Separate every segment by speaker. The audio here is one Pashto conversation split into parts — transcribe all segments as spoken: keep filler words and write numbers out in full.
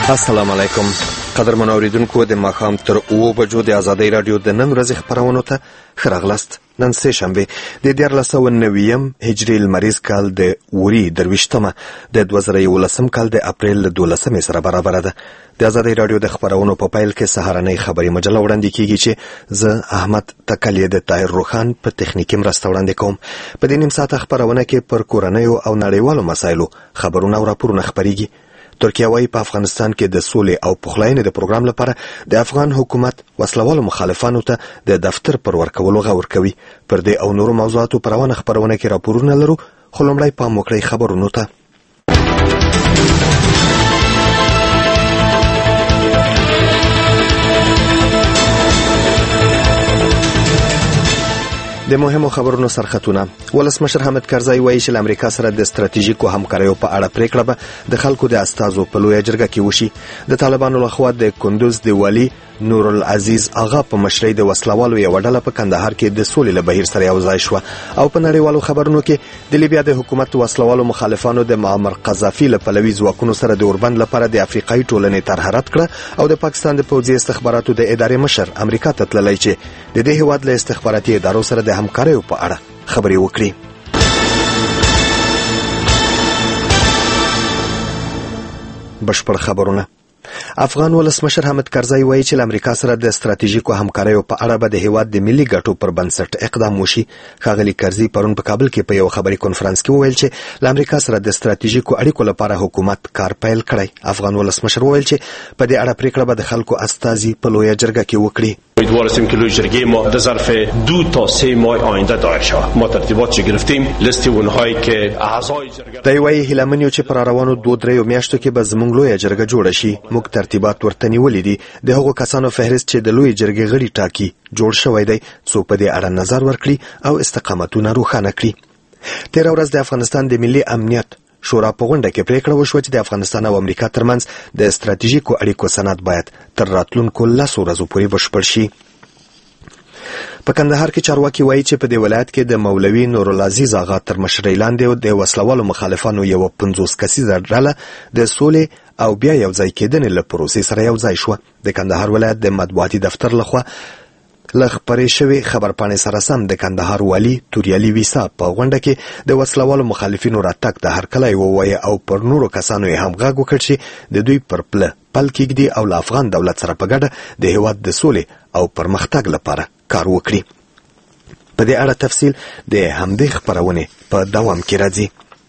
Speaker 1: السلام علیکم قدرمن اوریدونکو، د ماښام تر اوو بجو د ازادۍ راډیو د نن ورځې خپرونو ته ښه راغلاست. نن سه شنبه د دیارلس سوه نویم هجري لمریز کال د اوري درویشتمه د دوه زره یولسم کال د اپریل د دولسمې سره برابره ده. د ازادۍ راډیو د خپرونو په پیل کې سهارنۍ خبري مجله وړاندې کیږي چې زه احمد تکلیه د طاهر روخان په تخنیکي مرسته وړاندې کوم. په دې نیم ساعته خپرونه کې پر کورنیو او نړیوالو مسایلو خبرونه او راپورونه خبريږي. ترکیه وايي په افغانستان کې د سولې او پخلاینې د پروګرام لپاره د افغان حکومت وسلوالو مخالفانو ته د دفتر پر ورکولو غور کوي. پر دې او نورو موضوعاتو پر روانه خبرونه کې راپورونه لرو، خو لومړی پام وکړئ خبرونو ته. د مهمو خبرونو سرخطونه. ولسمشر حامد کرزی وایي چې له امریکا سره د ستراتیژیکو همکاریو په اړه پریکړه به د خلکو د استازو په لویه جرګه کې وشي. د طالبانو لخوا د کندوز د والي نور العزیز آغا په مشرۍ د وسلوالو یو ډله په کندهار کې د سولې له بهیر سره یو ځای شوه. او په نړیوالو خبرونو کې د لیبیا د حکومت وسلوالو مخالفانو د معمر قذافي له پلوي ځواکونو سره د اوربند لپاره د افریقایي ټولنې طرح رد کړه او د پاکستان د پوځي استخباراتو د ادارې مشر امریکا ته تللی چې د دې هیواد له استخباراتي ادارو سره د همکاریو په اړه خبرې وکړي. بشپړ خبرونه. افغان ولسمشر حامد کرزی وایي چې له امریکا سره د ستراتیژیکو همکاریو په اړه به د هیواد د ملي ګټو پر بنسټ اقدام وشي. ښاغلي کرزی پرون په کابل کې په یو خبري کنفرانس کې وویل چې له امریکا سره د ستراتیژیکو اړیکو لپاره حکومت کار پیل کړی. افغان ولسمشر وویل چې په دې اړه پریکړه به د خلکو استازي په لویه جرګه کې وکړي.
Speaker 2: امیدوار هستیم که لوی جرگه ما در ظرف دو تا سه ماه آینده دایر شود. ما ترتیبات چه گرفتیم، لیست اونهایی که اعضای جرگه
Speaker 1: دی وایي هیله من یو چې پر روانو دوه دریو میاشتو کې به زموږ لویه جرګه جوړه شي. موږ ترتیبات ورته نیولې دي. د هغو کسانو فهرست چې د لوی جرګې غړي ټاکي جوړ شوی دی، څو په دې اړه نظر ورکړي او استقامتونه روښانه کړي. تېره ورځ د افغانستان د ملي امنیت شورا په غونډه کې پریکړه وشوه چې د افغانستان او امریکا ترمنځ د ستراتیژیکو اړیکو سند باید تر راتلونکو لسو ورځو پورې بشپړ شي. په کندهار کې چارواکي وایي چې په دې ولایت کې د مولوي نور العزیز آغا تر مشرۍ لاندې د وسلوالو مخالفانو یو پنځوس کسیزه ډله د سولې او بیا یو ځای کېدنې له پروسې سره یو ځای شوه. د کندهار ولایت د مطبوعاتي دفتر لخوا له خپرې شوې خبرپاڼې سره سم د کندهار والي توریالي ویسا په غونډه کې د وسلوالو مخالفینو راتګ ته هرکلی ووایه او پر نورو کسانو یې هم غږ وکړ چې د دوی پر پله پل کېږدي او له افغان دولت سره په ګډه د هیواد د سولې او پرمختګ لپاره کار وکړي. په دې اړه تفصیل د همدې خپرونې په دوام کې راځي.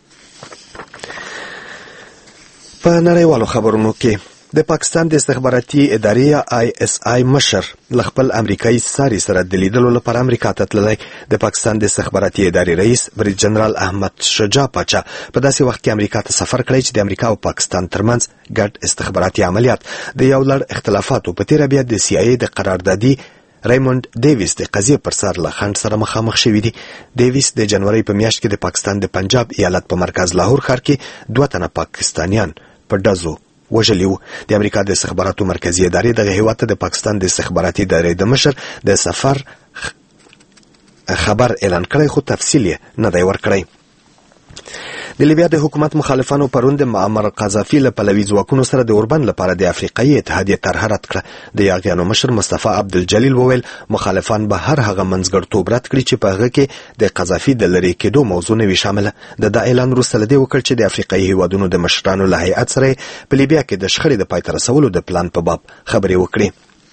Speaker 1: په نړیوالو خبرونو کې د پاکستان د استخباراتي ادارې آی اس آی مشر له خپل امریکایي ساري سره د لیدلو لپاره امریکا ته تللی. د پاکستان د استخباراتي ادارې رئیس برید جنرال احمد شجاع پاچا په داسې وخت کې امریکا ته سفر کړی چې د امریکا او پاکستان ترمنځ ګډ استخباراتي عملیات د یو لړ اختلافاتو په تیره بیا د سی آی ای د قراردادي ریموند ډیویس د قضیې پر سر له خنډ سره مخامخ شوی دی. ډیویس د جنوري په میاشت کې د پاکستان د پنجاب ایالت په مرکز لاهور ښار کې دوه تنه پاکستانیان په ډزو وژلي وو. د امریکا د استخباراتو مرکزي ادارې دغه هیواد ته د پاکستان د استخباراتي ادارې د مشر د سفر خبر اعلان کړی، خو تفصیل یې نه دی ورکړی. د لیبیا د حکومت مخالفانو پرون د معمر قذافي له پلوي ځواکونو سره د اوربند لپاره د افریقایي اتحادیې طرح رد کړه. د یاغیانو مشر مصطفی عبدالجلیل وویل مخالفان به هر هغه منځګړتوب رد کړي چې په هغه کې د قذافي د لرې کېدو موضوع نه وي شامله. د دا اعلان وروسته له دې وکړ چې د افریقایي هیوادونو د مشرانو له هیئت سره په لیبیا کې د شخړې د پای ته رسولو د پلان په باب خبرې وکړي.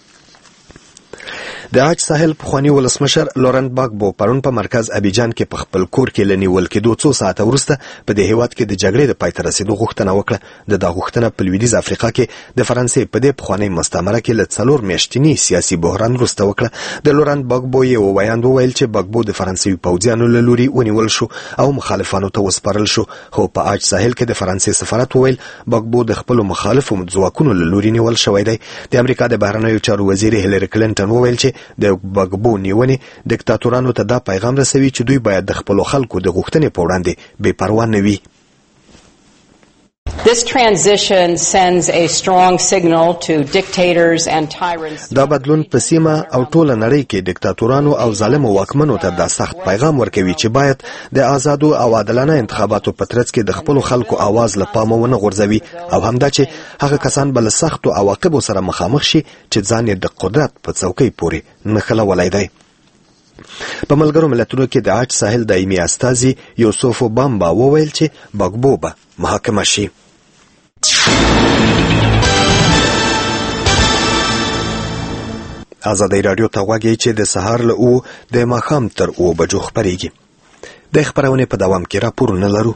Speaker 1: د عاج ساحل پخوانی ولسمشر لورنت باګبو پرون په مرکز ابیجان کې په خپل کور کې لنیول کېدو څو ساعته وروسته په دې هیواد کې د جګړې د پای ته رسیدو غوښتنه وکړه. د دا غوښتنه په لویدیځ افریقا کې د فرانسې په دې پخوانی مستعمره کې له څلور میاشتني سیاسي بحران وروسته وکړه. د لورنت باګبو یو ویاند وویل چې باګبو د فرانسوي پوځیانو له لوري ونیول شو او مخالفانو ته وسپارل شو، خو په عاج ساحل کې د فرانسې سفارت وویل باګبو د خپل مخالفو ځواکونو له لوري نیول شوی دی. د امریکا د بهرنیو چارو وزیر هیلری کلینټن وویل چې د باګبو نیونې دیکتاتورانو ته دا پیغام رسوي چې دوی باید د خپلو خلکو د غوښتنې په وړاندې بې پروا نه وي.
Speaker 3: This transition sends a strong signal to dictators and tyrants.
Speaker 1: دا بدلون په سیمه او ټوله نړۍ کې دیکتاتورانو او ظالمو واکمنو ته دا سخت پیغام ورکوي چې باید د آزادو او عادلانه انتخاباتو په ترڅ کې د خپل خلکو आवाज له پامه ونه غورځوي او همدا چې هغه کسان بل سختو عواقبو سره مخامخ شي چې ځان یې د قدرت په څوکۍ پورې نښلولی دی. په ملګرو ملتونو کې د عاج ساحل دایمي استازي یوسف بامبا وویل چې باګبو به محاکمه شي. ازادي رادیو ته غواړي چې د سهار له او د ماښام تر او بجو خبريږي. د خبرونه په دوام کې راپورونه لرو.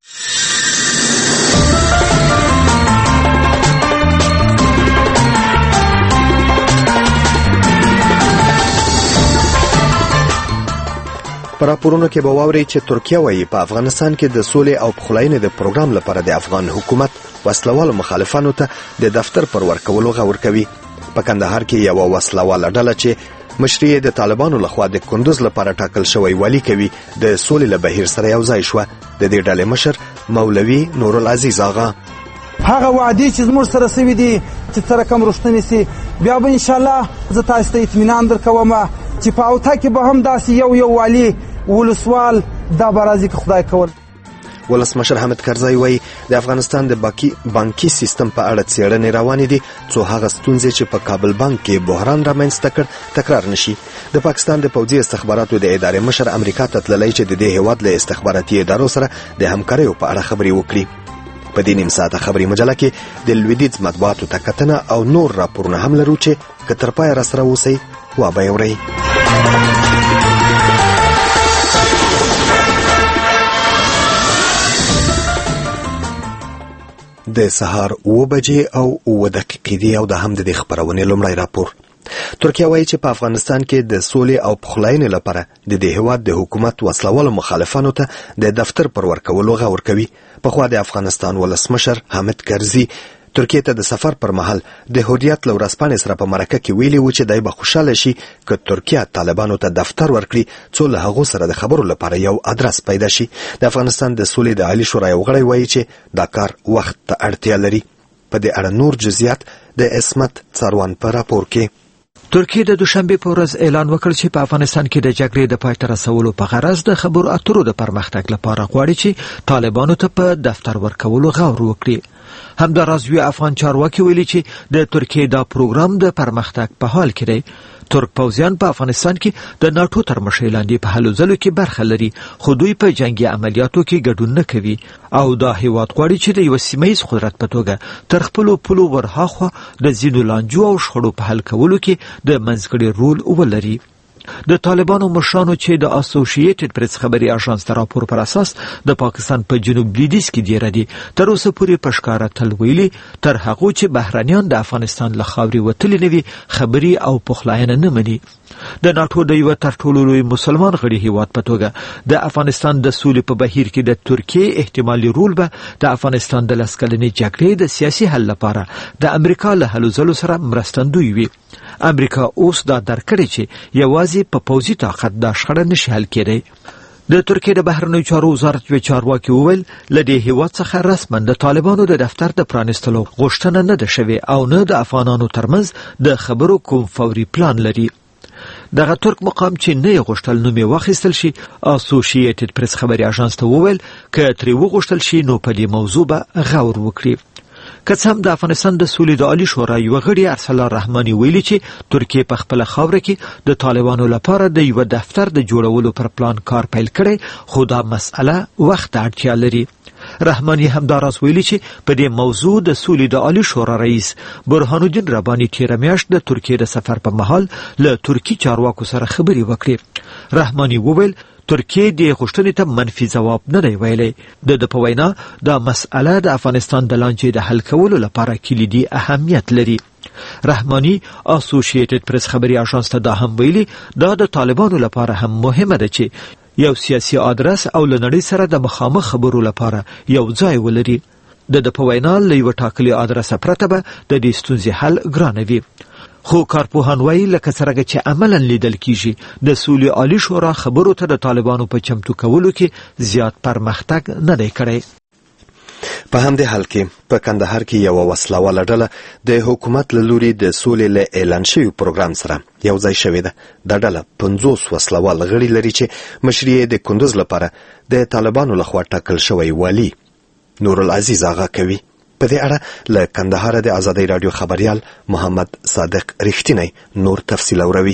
Speaker 1: پر راپورونو کې به واوري چې ترکیه وايي په افغانستان کې د سولې او پخلاینې د پروګرام لپاره د افغان حکومت وسلوالو مخالفانو ته د دفتر پر ورکولو غوښتنه کوي. په کندهار کې یو وسلواله ډله چې مشري د طالبانو لخوا د کندوز لپاره ټاکل شوی والی کوي د سولې له بهیر سره یو ځای شو. د دې ډلې مشر مولوي نورالعزیز آغا
Speaker 4: هغه وعده چې زموږ سره سوي دي چې سره کوم رښتینی سي بیا به ان شاء الله زه تاسو ته اطمینان درکوم چې په اوتا کې به هم داسې یو یو والی ولسوال دا برازي که خدای کول.
Speaker 1: ولسمشر حامد کرزی وایي د افغانستان د باقي بانکي سیستم په اړه څېړنې روانې دي څو هغه ستونزې چې په کابل بانک کې بحران رامنځته کړ تکرار نشي. د پاکستان د پوځي استخباراتو د ادارې مشر امریکا ته تللی چې د دې هیواد له استخباراتي ادارو سره د همکاریو په اړه خبرې وکړي. په دې نیم ساعته خبري مجله کې د لویدیځ مطبوعاتو ته کتنه او نور راپورونه هم لرو چې که تر پایه راسره اوسئ وا به یې اورئ. د سهار اوه بجې او اوه دقیقې دي او د هم د دې خبرونې لومړی راپور. ترکیه وایي چې په افغانستان کې د سولې او پخلاینې لپاره د دې هیواد د حکومت وسلوالو مخالفانو ته د دفتر پر ورکولو غوښتنه کوي. پخوا د افغانستان ولسمشر حامد کرزي ترکیه ته د سفر پر مهال د هویت له ورځپاڼې سره په مرکه کې ویلي و چې دی به خوشاله شي که ترکیه طالبانو ته دفتر ورکړي څو له هغو سره د خبرو لپاره یو ادرس پیدا شي. د افغانستان د سولې د عالی شورا یو غړی وایي چې دا کار وخت ته اړتیا لري. په دې اړه نور جزئیات د عصمت څاروان په راپور کې.
Speaker 5: ترکیه د دوشنبه په ورځ اعلان وکړ چې په افغانستان کې د جګړې د پای ته رسولو په غرض د خبرو اترو د پرمختګ لپاره غواړي چې طالبانو ته په دفتر ورکولو غور وکړي. همداراز یو افغان چارواکي ویلي چې د ترکیه دا پروګرام د پرمختګ په حال کې دی. ترک پوځیان په افغانستان کې د ناتو تر مشرۍ لاندې په هلو ځلو کې برخه لري خو دوی په جنگي عملیاتو کې ګډون نه کوي او دا هیواد غواړي چې د یو سیمه‌ییز قدرت په توګه تر خپلو پولو ورهاخوا د ځینو لانجو او شخړو په حل کولو کې د منځګړي رول ولري. د طالبانو مشرانو چې د اسوسییټډ پریس خبري اژانس د راپور پر اساس د پاکستان په جنوب لویدیځ کې دیره دي تر اوسه پورې په ښکاره تل ویلي تر هغه چې بهرانيان د افغانستان له خاورې وتلي نه وي خبري او پخلاینه نه مني. د ناتو د یو تر ټولو لوی مسلمان غړي هیواد په توګه د افغانستان د سولې په بهیر کې د ترکیه احتمالي رول به د افغانستان د لسکلنې جګړې د سیاسي حل لپاره د امریکا له هلو ځلو سره مرستندوی وي. امریکا اوس دا درکړي چې یوازې په پوځي طاقت دا شخړه نشي حل کېدی. د ترکیه د بهرنیو چارو وزارت یو چارواکي وویل له دې هیواد څخه رسما د طالبانو د دفتر د پرانیستلو غوښتنه نه ده شوې او نه د افغانانو ترمنځ د خبرو کوم فوري پلان لري. دغه ترک مقام چې نه غوښتل نوم یې واخیستل شي اسوسییټډ پریس خبري اژانس ته وویل که ترې وغوښتل شي نو په دې موضوع به غور وکړي. که څه هم د افغانستان د سولې د عالی شورا یو غړي ارسلا رحماني ویلي چې ترکیه په خپل خاوره کې د طالبانو لپاره د یو دفتر د جوړولو پر پلان کار پیل کړي خو دا مسأله وخت اړتیا لري. رحماني همداراز ویلي چې په دې موضوع د سولې د عالی شورا رئیس برهان الدین رباني تیر میاشت د ترکیه د سفر په مهال له ترکی چارواکو سره خبرې وکړې. رحماني وویل ترکیه د غوښتنې ته منفي ځواب نه دی ویلی. د په وینا دا مسأله د افغانستان د لانجې د حل کولو لپاره کلیدي اهمیت لري. رحماني اسوسییټډ پریس خبري اژانس ته دا هم ویلي دا د طالبانو لپاره هم مهمه ده چې یو سیاسي ادرس او لنړۍ سره د مخامخ خبرو لپاره یو ځای ولري. د په وینا له یو ټاکلي ادرس پرته به د دې ستونزې حل ګرانه وي. خو کارپوهان وایي لکه څرنګه چې عملاً لیدل کیږي د سولې عالی شورا خبرو ته د طالبانو په چمتو کولو کې زیات پرمختګ نه دی کړی.
Speaker 1: په همدې حال کې په کندهار کې یو وسلواله ډله د حکومت له لوري د سولې له اعلان شوي پروګرام سره یو ځای شوې ده. دا ډله پنځوس وسلوال غړي لري چې مشري یې د کندوز لپاره د طالبانو لخوا ټاکل شوی والي نورالعزیز آغا کوي. په دې اړه له کندهار د ازادۍ رادیو خبريال محمد صادق رښتینی نور تفصیل اوروي.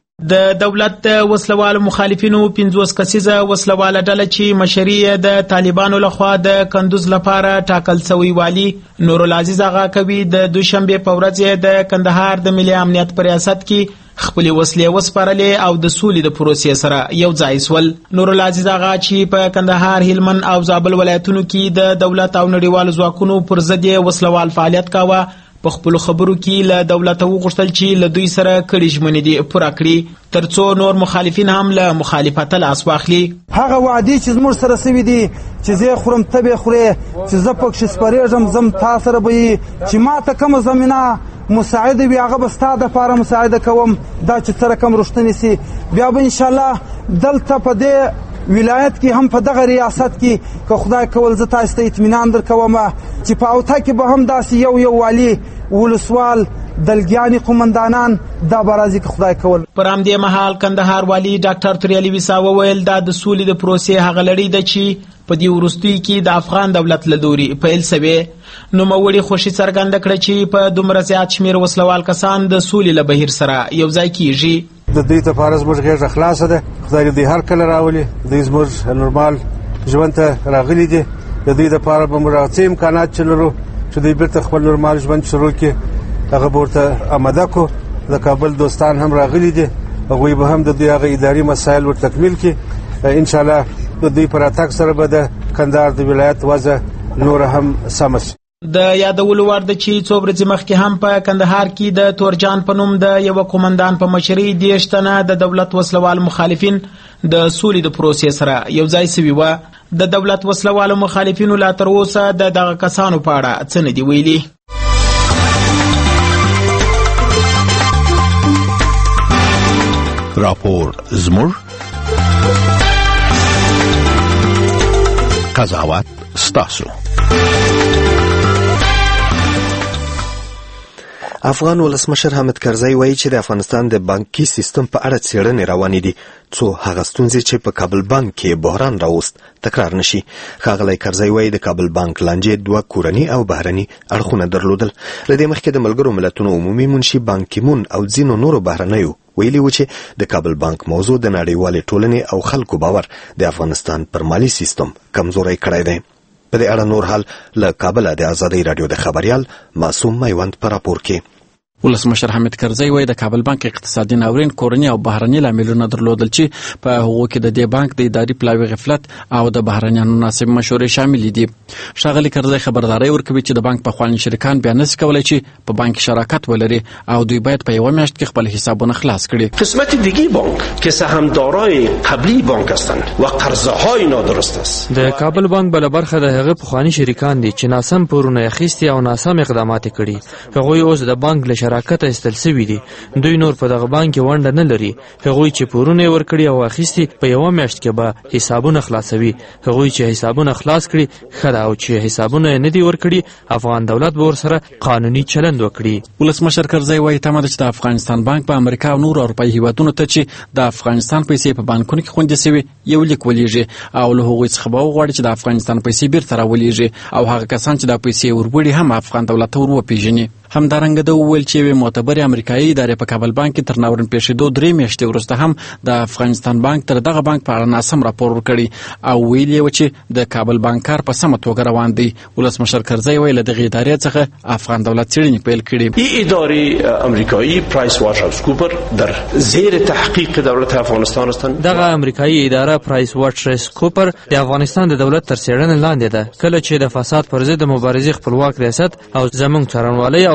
Speaker 6: د دولت د وسلوالو مخالفینو پنځوس کسیزه وسلواله ډله چې مشري د طالبانو لخوا د کندوز لپاره ټاکل شوی والي نورالعزیز آغا کوي د دوشنبه په ورځ د کندهار د ملي امنیت په ریاست کې خپل وسلې وسپارلې او د سولې د پروسې سره یو ځای سول. نورالعزیز آغا چې په کندهار، هلمند او زابل ولایتونو کې د دولت او نړیوالو ځواکونو پر ضد وسلوال فعالیت کاوه، په خپل خبرو کې له دولت وغوښتل چې له دوی سره کړي ژمنې دي پوره کړي ترڅو نور مخالفین هم له مخالفت لاس واخلي.
Speaker 4: هغه وعدې چې زموږ سره سوي دي چې زه خورم ته به خورې، چې زه پکې سپارېږم زم تا سره به چې ما ته کومه زمینه مساعده وي هغه به ستا دپاره مساعده کوم. دا چې څه رقم رښتینې سي بیا به انشاءالله دلته په دې ولایت کې هم په دغه ریاست کې که خدای کول زه تاسو ته اطمینان درکوم چې په اوته کې به هم داسې یو یو والي ولسوال دلګیاني قومندانان دا برازي که خدای کول.
Speaker 6: پر همدې مهال کندهار والی ډاکټر توریالي ویسا وویل دا د سولې د پروسې هغه لړۍ ده چې په دې وروستیو کې د افغان دولت له لوري پیل شوې. نوموړي خوښي څرګنده کړه چې په دومره زیات شمېر وسلوال کسان د سولې له بهیر سره یو ځای کیږي.
Speaker 7: د دوی لپاره زموږ غېږه خلاصه ده، خدای دې هر کله راولي، دوی زموږ نورمال ژوند ته راغلي دي. د دوی لپاره به موږ څه امکانات چې لرو چې دوی بیرته خپل نورمال ژوند شروع کړي هغه به ورته آماده کړو. د کابل دوستان هم راغلي دي، هغوی به هم د دوی هغه اداري مسایل ور تکمیل کړي. انشاءالله د دوی په راتګ سره به د کندهار د ولایت وضع نور هم سمه شي.
Speaker 6: د یادولو وړ ده چې څو ورځې مخکې هم په کندهار کې د تورجان په نوم د یو قومندان په مشرۍ دېرش تنه د دولت وسلوال مخالفین د سولې د پروسې سره یو ځای سوي وه. د دولت وسلوالو مخالفینو لا تر اوسه د دغه کسانو په اړه څه نه دي ویلي.
Speaker 8: راپور زموږ قضاوت ستاسو.
Speaker 1: افغان ولسمشر حامد کرزی وایي چې د افغانستان د بانکي سیستم په اړه څېړنې روانې دي څو هغه ستونزې چې په کابل بانک کې بحران راوست تکرار نشي. ښاغلی کرزی وایي د کابل بانک لانجې دوه کورني او بهرني اړخونه درلودل. له دې مخکې د ملګرو ملتونو عمومي منشي بان کی مون او ځینو نورو بهرنیو ویلي و چې د کابل بانک موضوع د نړیوالې ټولنې او خلکو باور د افغانستان پر مالی سیستم کمزوری کړی دی. په دې اړه نور حال له کابل د ازادۍ رادیو د خبريال معصوم میوند په راپور کې.
Speaker 9: ولسمشر حامد کرزی وایي د کابل بانک اقتصادي ناورین کورني او بهرني لاملونه درلودل چې په هغو کې د دې بانک د اداري پلاوي غفلت او د بهرنیانو مناسب مشورې شامل دي. ښاغلي کرزی خبرداری ورکوي چې د بانک پخواني شریکان بیا نشي کولی چې په بانک شراکت ولري او دوی باید په یوه میاشت کې خپل حسابونه خلاص کړي.
Speaker 2: قسمت دیگه بانک که سهامدارای قبلی بانک هستند و قرضهای نادرست است.
Speaker 10: د کابل بانک بل برخه د هغه پخواني شریکان دي چې ناسم پورونه اخیستي او ناسم اقدامات کړي. هغوی اوس د بانک له شراکت استل سوي دي. دوی نور په دغه بانک ونډه نه لري. هغوی چې پورونه ورکړي او اخیستي په یوه میاشت کې به حسابونه خلاصوي. هغوی چې حسابونه خلاص کړي ښه ده او چې حسابونه نه دي ورکړي افغان دولت به ورسره قانوني چلند وکړي.
Speaker 9: ولسمشر کرزی وایي تمه ده چې د افغانستان بانک په امریکا او نورو اروپایي هیوادونو ته چې د افغانستان پیسې په بانکونو کې خوندي سوي یو لیک ولیږي او له هغوی څخه به وغواړي چې د افغانستان پیسې بیرته راولېږي او هغه کسان چې دا پیسې وربړي هم افغان دولت ته ور وپېژني. همدارنګه د وویل چې یوې معتبرې امریکایي ادارې په کابل بانک کې تر ناورین پېښېدو درې میاشتې وروسته هم د افغانستان بانک تر دغه بانک په اړه ناسم راپور ورکړی او ویل یې و چې د کابل بانکار په سمه توګه روان دی. ولسمشر کرزی وایي له دغې ادارې څخه افغان دولت څېړنې پیل کړي.
Speaker 2: این اداره امریکایی پرایس واټرهاوس کوپر در زیر تحقیق دولت افغانستان هستند.
Speaker 10: دغه امریکایي اداره پرایس واټرهاوس کوپر د افغانستان د دولت تر څېړنې لاندې ده. کله چې د فساد پر ضد مبارزې خپلواک ریاست او زموږ څارنوالۍ او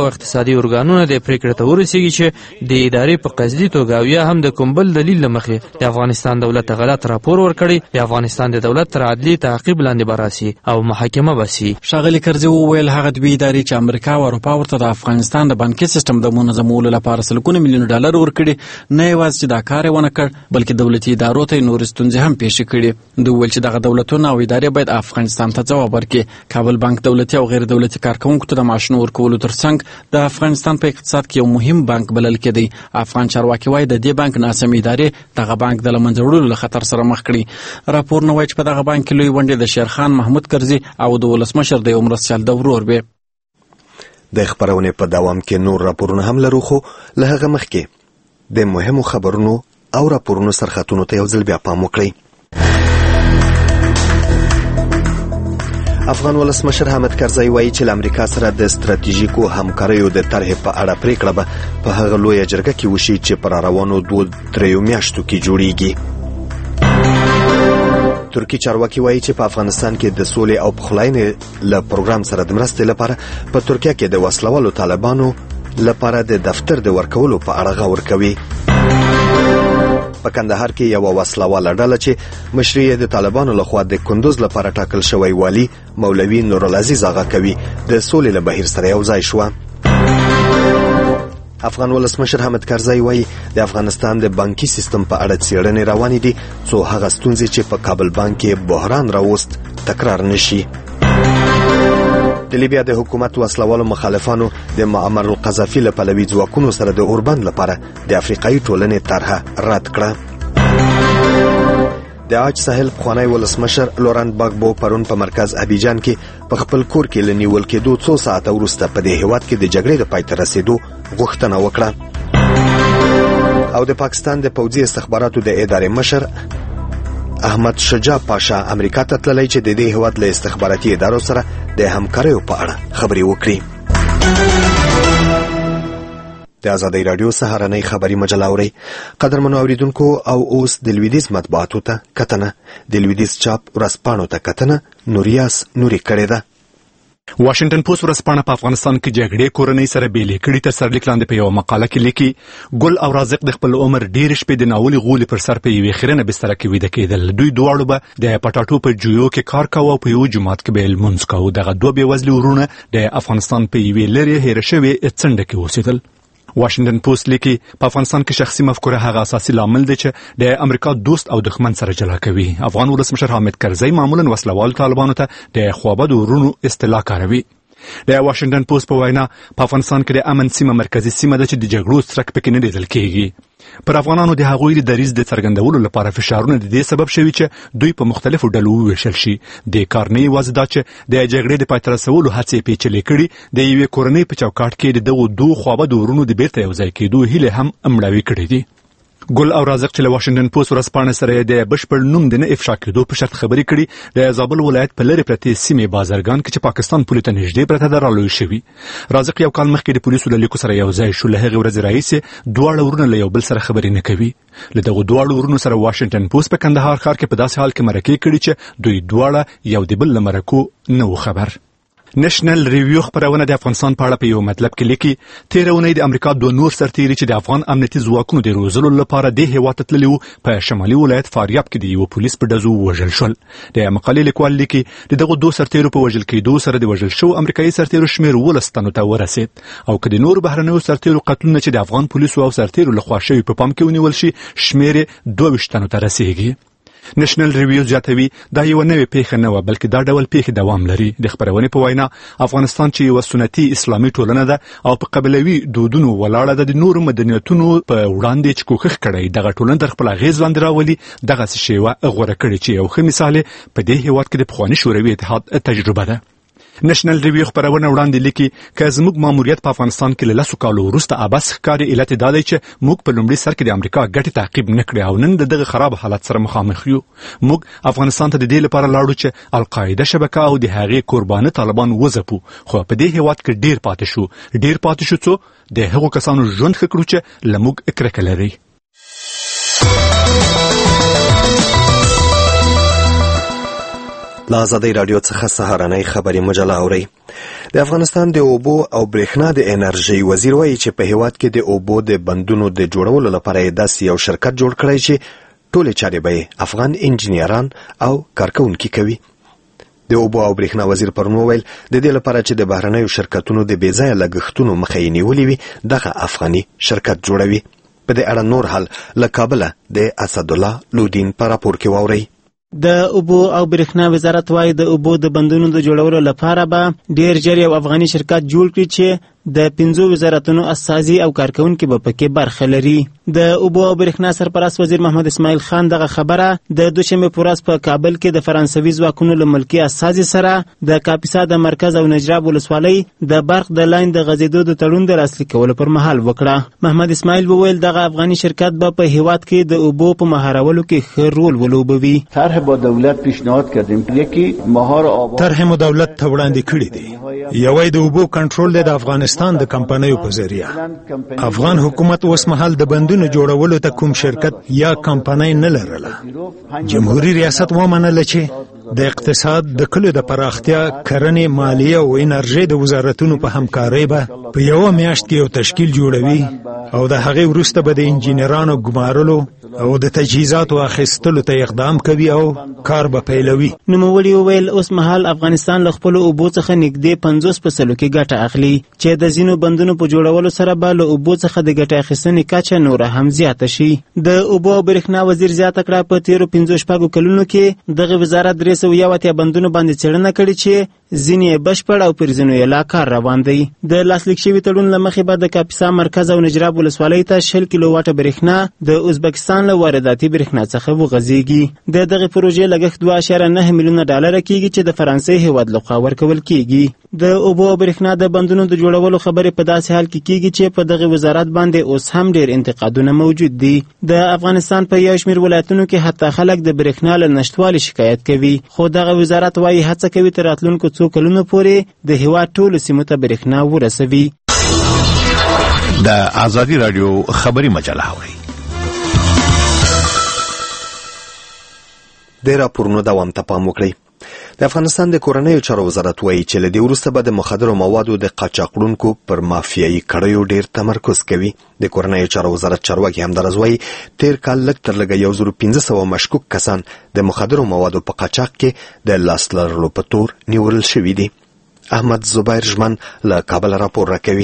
Speaker 10: اقتصادي ارګانونه د پریکړې ته ورسیږي چې د ادارې په قصدي توګه او یا هم د کوم بل دلیل له مخې د افغانستان دولت غلط راپور ورکړي، د افغانستان د دولت تر عدلي تعقیب لاندې براسي او محاکمه بسي.
Speaker 9: ښاغلي کرزي وویل هغه دوی ادارې چې امریکا او اروپا ورته د افغانستان د بانکي سیستم د منظمولو لپاره سلګونه میلیون ډالر ورکړي، نه یوازې چې دا کار یې ونه کړ بلکې دولتي ادارو ته نور ستونزې هم پیښې کړي. دوی ویل چې دغه دولتونه او ادارې باید افغانستان ته ځواب ورکړي. کابل بانک دولتي او غیر دولتي کارکونکو ته د معاشونو ورکولو ترڅنګ د افغانستان په اقتصاد کې یو مهم بانک بلل کېدی. افغان چارواکي وایي د دې بانک ناسمې ادارې دغه بانک د له منځه وړلو له خطر سره مخ کړي. راپورونه وایي چې په دغه بانک کې لوی ونډې د شیرخان محمود کرزي او د ولسمشر د یو مرستیال د ورور وې.
Speaker 1: د خبرونې په دوام کې نور راپورونه هم لرو، خو له هغه مخکې د مهمو خبرونو او راپورونو سرخطونو ته یو ځل بیا پام وکړئ. افغان ولسمشر حامد کرزي وایي چې له امریکا سره د ستراتیژیکو همکاریو د طرحې په اړه پریکړه به په هغه لویه جرګه کې وشي چې پر روانو دوه دریو میاشتو کې جوړیږي. ترکی چارواکي وایي چې په افغانستان کې د سولې او پخلاینې له پروګرام سره د مرستې لپاره په ترکیه کې د وسلوالو طالبانو لپاره د دفتر د ورکولو په اړه غور کوي. په کندهار کې یو وسلواله ډله چې مشري د طالبانو لخوا د کندوز لپاره ټاکل شوی والی مولوي نورالعزیز آغا کوي د سولې له بهیر سره یو ځای شو. افغان ولسمشر حامد کرزي وایي د افغانستان د بانکي سیستم په اړه څېړنې روانې دي څو هغه ستونزې چې په کابل بانک کې بحران راوست تکرار نشي. د لیبیا د حکومت وسلوالو مخالفانو د معمر القذافي له پلوي ځواکونو سره د اوربند لپاره د افریقایي ټولنې طرحه رد کړه. د عاج ساحل پخوانی ولسمشر لوران باګبو پرون په مرکز ابیجان کې په خپل کور کې لنیول کېدو څو ساعته وروسته په دې هیواد کې د جګړې د پای ته رسیدو غوښتنه وکړه. او د پاکستان د پوځي استخباراتو د ادارې مشر احمد شجاع پاشا امریکا ته تللی چې د دې هیواد له استخباراتي ادارو سره د همکاریو په اړه خبرې وکړي. د آزادۍ راډیو سهارنۍ خبري مجله اورئ. قدرمنو اوریدونکو او اوس د لویدیځ مطبوعاتو ته کتنه. د لویدیځ چاپ ورځپاڼو ته کتنه نوریاس نوري کړې ده.
Speaker 11: واشنگټن پوسټ ورځپاڼه په افغانستان کې جګړې کورنۍ سره بیلې کړي تر سرلیک لاندې په یوه مقاله کې لیکي ګل او رازق د خپل عمر ډېرې شپې د ناولې غولې پر سر په یوې خیرنه بستره کې ویده کېدل. دوی دواړو به د پټاټو په جویو کې کار کاوه او په یوه جومات کې به یې لمونځ کاوه. دغه دوه بېوزلي ورونه د افغانستان په یوې لرې هېره شوې څنډه کې اوسېدل. واشنگټن پوسټ لیکي په افغانستان کې شخصي مفکوره هغه اساسي لامل دی چې د امریکا دوست او دښمن سره جلا کوي. افغان ولسمشر حامد کرزي معمولا وسلوال طالبانو ته د خوابدو ورونو اصطلاح کاروي. د واشنگټن پوسټ په وینا په افغانستان کې د امن سیمه مرکزی سیمه ده چې د جګړو څرک پکې نه لیدل کېږي. پر افغانانو د هغوی د دریځ د څرګندولو لپاره فشارونه د دې سبب شوي چې دوی په مختلفو ډلو وویشل شي. د کار نه یوازې دا چې د جګړې د پای ته رسولو هڅې پیچلې کړي، د یوې کورنۍ په چوکاټ کې د دغو دوو خوابدو ورونو د بیرته یوځای کېدو هیلې هم مړاوې کړې دي. ګل او رازق چې له واشنگټن پوسټ ورځپاڼې سره د بشپړ نوم د نه افشا کېدو په شرط خبرې کړي، د زابل ولایت په لرې پرتې سیمې بازرګان کې چې پاکستان پولې ته نږدې پرته ده رالوی شوي. رازق یو کال مخکې د پولیسو له لیکو سره یو ځای شو. له هغې ورځې راهیسې دواړه ورونه له یو بل سره خبرې نه کوي. له دغو دواړو ورونو سره واشنگټن پوسټ په کندهار ښار کې په داسې حال کې مرکې کړي چې دوی دواړه یو د بل له مرکو نه و خبر. نېشنل ریویو خبرونه د افغانستان په اړه په یو مطلب کې لیکي تېره اونۍ د امریکا دوه نور سرتیري چې د افغان امنیتي ځواکونو د روزلو لپاره دې هېواد ته تللي وو په شمالي ولایت فاریاب کې د یوه پولیس په ډزو ووژل شول. د مقالې لیکوال لیکي د دغو دوه سرتیرو په وژل کېدو سره د وژل شوو امریکایي سرتیرو شمېر اوولس تنو ته ورسېد او که د نورو بهرنیو سرتیرو قتلونه چې د افغان پولیسو او سرتیرو لخوا شوي په پام کې ونیول شي شمېر یې دوه ویشت تنو ته رسېږي. نېشنل ریویو زیاتوي دا یوه نوې پیښه نه وه بلکې دا ډول پیښې دوام لري. د خپرونې په وینا افغانستان چې یوه سنتي اسلامي ټولنه ده او په قبیلوي دودونو ولاړه ده، د نورو مدنیتونو په وړاندې چې کوښښ کړی دغه ټولنه تر خپل اغېز لاندې راولي، دغسې شیوه غوره کړې چې یو ښه مثال په دې هېواد کې د پخواني شوروي اتحاد تجربه ده. نېشنل ریویو خبرونه وړاندې لیکي که زموږ ماموریت په افغانستان کې له لسو کالو وروسته عبث ښکاري، علت یې دا دی چې موږ په لومړي سر کې د امریکا ګټې تعقیب نه کړې او نن د دغه خراب حالت سره مخامخ یو. موږ افغانستان ته د دې لپاره لاړو چې القاعده شبکه او د هغې قربانه طالبان وځپو، خو په دې هېواد کې ډېر پاتې شو ډېر پاتې شو څو د هغو کسانو ژوند ښه کړو چې له موږ کرکه لري.
Speaker 1: له ازادۍ راډیو څخه سهارنۍ خبري مجله اورئ. د افغانستان د اوبو او برېښنا د انرژۍ وزیر وایي چې په هیواد کې د اوبو د بندونو د جوړولو لپاره یې داسې یو شرکت جوړ کړی چې ټولې چارې به افغان انجینران او کارکونکي کوي. د اوبو او برېښنا وزیر پرون وویل د دې لپاره چې د بهرنیو شرکتونو د بې ځایه لګښتونو مخه یې نیولې وي دغه افغاني شرکت جوړوي. په دې اړه نور حال له کابله د اسدالله لودین په راپور کې واورئ.
Speaker 6: د اوبو او برېښنا وزارت وايي د اوبو د بندونو د جوړولو لپاره به ډیر ژر یو افغاني شرکت جوړ کړي چې د پنځو وزارتونو اساسي او کارکونکي به پکې برخه لري. د اوبو او برېښنا سرپرست وزیر محمد اسماعیل خان دغه خبره د دوشنبه په ورځ په کابل کې د فرانسوي ځواکونو له ملکي اساسي سره د کاپیسا د مرکز او نجراب ولسوالۍ د برق د لاین د غځېدو د تړون د لاسلیک کولو پر مهال وکړه. محمد اسماعیل وویل دغه افغاني شرکت به په هیواد کې د اوبو په مهارولو کې ښه رول ولوبوي.
Speaker 12: طرح با دولت پیشنهاد کردیم یکی مهار آب
Speaker 13: طرح مو دولت ته وړاندې کړی دی. یوه د اوبو کنټرول د افغانستان د کمپنیو په ذریعہ. افغان حکومت اوس مهال د بندونو جوړولو ته کوم شرکت یا کمپنۍ نه لرله. جمهوریت ریاست ومنله چې د اقتصاد د کلو د پراختیا، کرنې، مالیه او انرژي د وزارتونو په همکارۍ به په یوه میاشت کې یو تشکیل جوړوي او د هغې وروسته به د انجینرانو ګمارلو او د تجهیزاتو اخیستلو ته اقدام کوي او کار به پیلوي.
Speaker 6: نوموړي وویل اوس مهال افغانستان له خپلو اوبو څخه نږدې پنځوس په سلو کې ګټه اخلي چې د ځینو بندونو په جوړولو سره به له اوبو څخه د ګټې اخیستنې کچه نوره هم زیاته شي. د اوبو او برېښنا وزیر زیاته کړه په تیرو پنځو شپږو کلونو کې دغه وزارت درې سوه یو اتیا بندونو باندې څېړنه کړې چې ځینې یې بشپړ او پر ځینو یې لا کار روان دی. د لاسلیک شوي تړون له مخې به د کاپیسا مرکز او نجراب ولسوالۍ ته شل کیلو واټه برېښنا د ازبکستان له وارداتي برېښنا څخه وغځېږي. د دغې پروژې لګښت دوه اعشاریه نه میلیونه ډالره کېږي چې د فرانسې هېواد لخوا ورکول کېږي. د اوبو او برېښنا د بندونو د جوړولو خبرې په داسې حال کې کېږي چې په دغه وزارت باندې اوس هم ډېر انتقادونه موجود دي. د افغانستان په یو شمېر ولایتونو کې حتی خلک د برېښنا له نشتوالي شکایت کوي، خو دغه وزارت وایي هڅه کوي تر راتلونکو څو کلونو پورې د هېواد ټولو سیمو ته برېښنا ورسوي.
Speaker 8: د ازادي راډیو خبري مجله اورئ.
Speaker 1: د راپورونو دوام ته پام وکړئ. د افغانستان د کورنیو چارو وزارت وایي چې له دې وروسته به د مخدرو موادو د قاچاقونکو پر مافیایي کړیو ډیر تمرکز کوي. د کورنیو چارو وزارت چارواکي همدارز وایي تیر کال لږ تر لږه یو زر پنځه سوه مشکوک کسان د مخدرو موادو په قاچاق کې د لاس لرلو په تور نیول شوي دي. احمد زبیر ژمن له کابل راپور راکوي.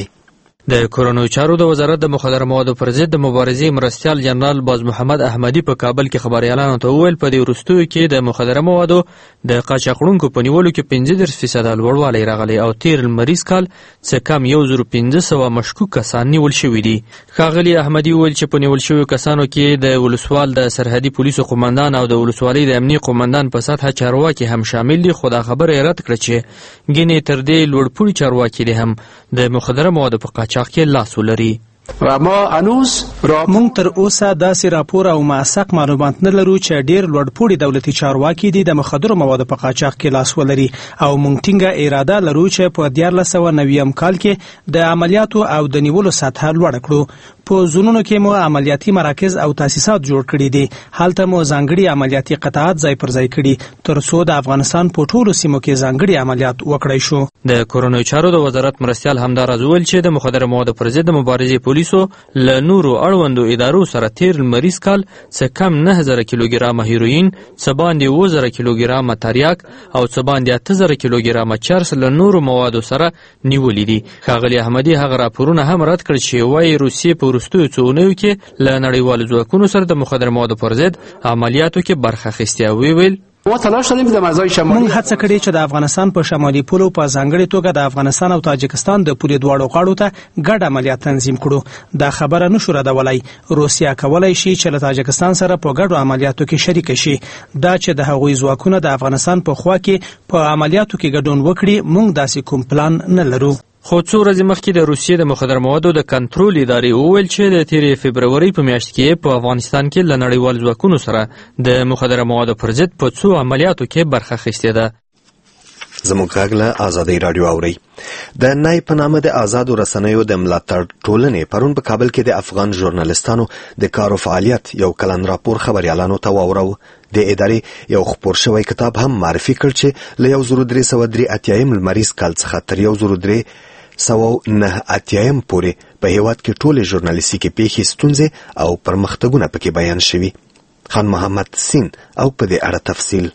Speaker 10: د کورونو چارو د وزارت د مخدر موادو پر ضد د مبارزې مرستیال جنرال باز محمد احمدی په کابل کې خبريالانو ته وویل په دې وروستیو کې د مخدر موادو د قاچاقونکو په نیولو کې پنځه دېرش فیصده لوړوالی راغلی او تیر لمریز کال څه کم یو زر پنځه سوه مشکوک کسان نیول شوي دي. ښاغلي احمدی وویل چې په نیول شویو کسانو کې د ولسوال د سرحدي پولیسو قومندان او د ولسوالۍ د امنیه قومندان په سطحه چارواکي هم شامل دي، خو دا خبره یې رد کړه چې ګینې تر دې لوړپوړي چارواکي دي هم د مخدر موادو په قاچاق کې لاس ولري.
Speaker 14: و ما هنوز مونږ تر اوسه داسې راپور او موثق معلومات نه لرو چې ډیر لوړپوړي دولتي چارواکي دي د مخدرو موادو په قاچاق کې لاس ولري او مونږ ټینګه اراده لرو چې په دیارلس سوه نویم کال کې د عملیاتو او د نیولو سطحه لوړه کړو. په زونونو کې مو عملیاتي مراکز او تاسیسات جوړ کړي دي. هلته مو ځانګړي عملیاتي قطعات ځای پر ځای کړي تر څو د افغانستان په ټولو سیمو کې ځانګړي عملیات وکړای شو.
Speaker 10: د کورونو چارو د وزارت مرستیال همدارز وویل چې د مخدر موادو پر ضد مبارزې پولیسو له نورو اړوندو ادارو سره تیر لمریز کال څه کم نه زره کیلوګرامه هیروین، څه باندې اووه زره کیلوګرامه تریاک او څه باندې اته زره کیلوګرامه چرس له نورو موادو سره نیولي دي. ښاغلي احمدي هغه راپورونه هم رد کړ چې وایي روسیې په وروستیو څو اونیو کې له نړیوالو ځواکونو سره د مخدر موادو پر ضد عملیاتو کې برخه اخیستې او ویل
Speaker 14: ما تلاش کردیم در مرزهای شمالی. مونږ هڅه کړې چې د افغانستان په شمالي پولو په ځانګړې توګه د افغانستان او تاجکستان د پولې دواړو غاړو ته ګډ عملیات تنظیم کړو. دا خبره نشو ردولای. روسیا کولای شي چې له تاجکستان سره په ګډو عملیاتو کې شریک شي. دا چې د هغوی ځواکونه د افغانستان په خوا کې په عملیاتو کې ګډون وکړي مونږ داسې کوم پلان نه لرو.
Speaker 10: خو څو ورځې مخکې د روسیې د مخدر موادو د کنټرول ادارې وویل چې د تیرې فبرورۍ په میاشت کې په افغانستان کې له نړیوال ځواکونو سره د مخدر موادو پر ضد په څو عملیاتو کې برخه اخیستې ده.
Speaker 1: زموږ غږ له ازادۍ راډیو اورئ. د نای په نامه د آزادو رسنیو د ملاتړ ټولنې پرون په کابل کې د افغان ژورنالستانو د کار او فعالیت یو کلن راپور خبريالانو ته واوراو. د ادارې یو خپور شوی کتاب هم معرفي کړ چې له یو زر درې سوه درې اتیایم لمریز کال څخه تر یو زر درې سوه نه اتیایم پورې په هیواد کې ټولې ژورنالیستیکي پیښې، ستونزې او پرمختګونه پکې بیان شوي. خان محمد سین او په دې اړه تفصیل.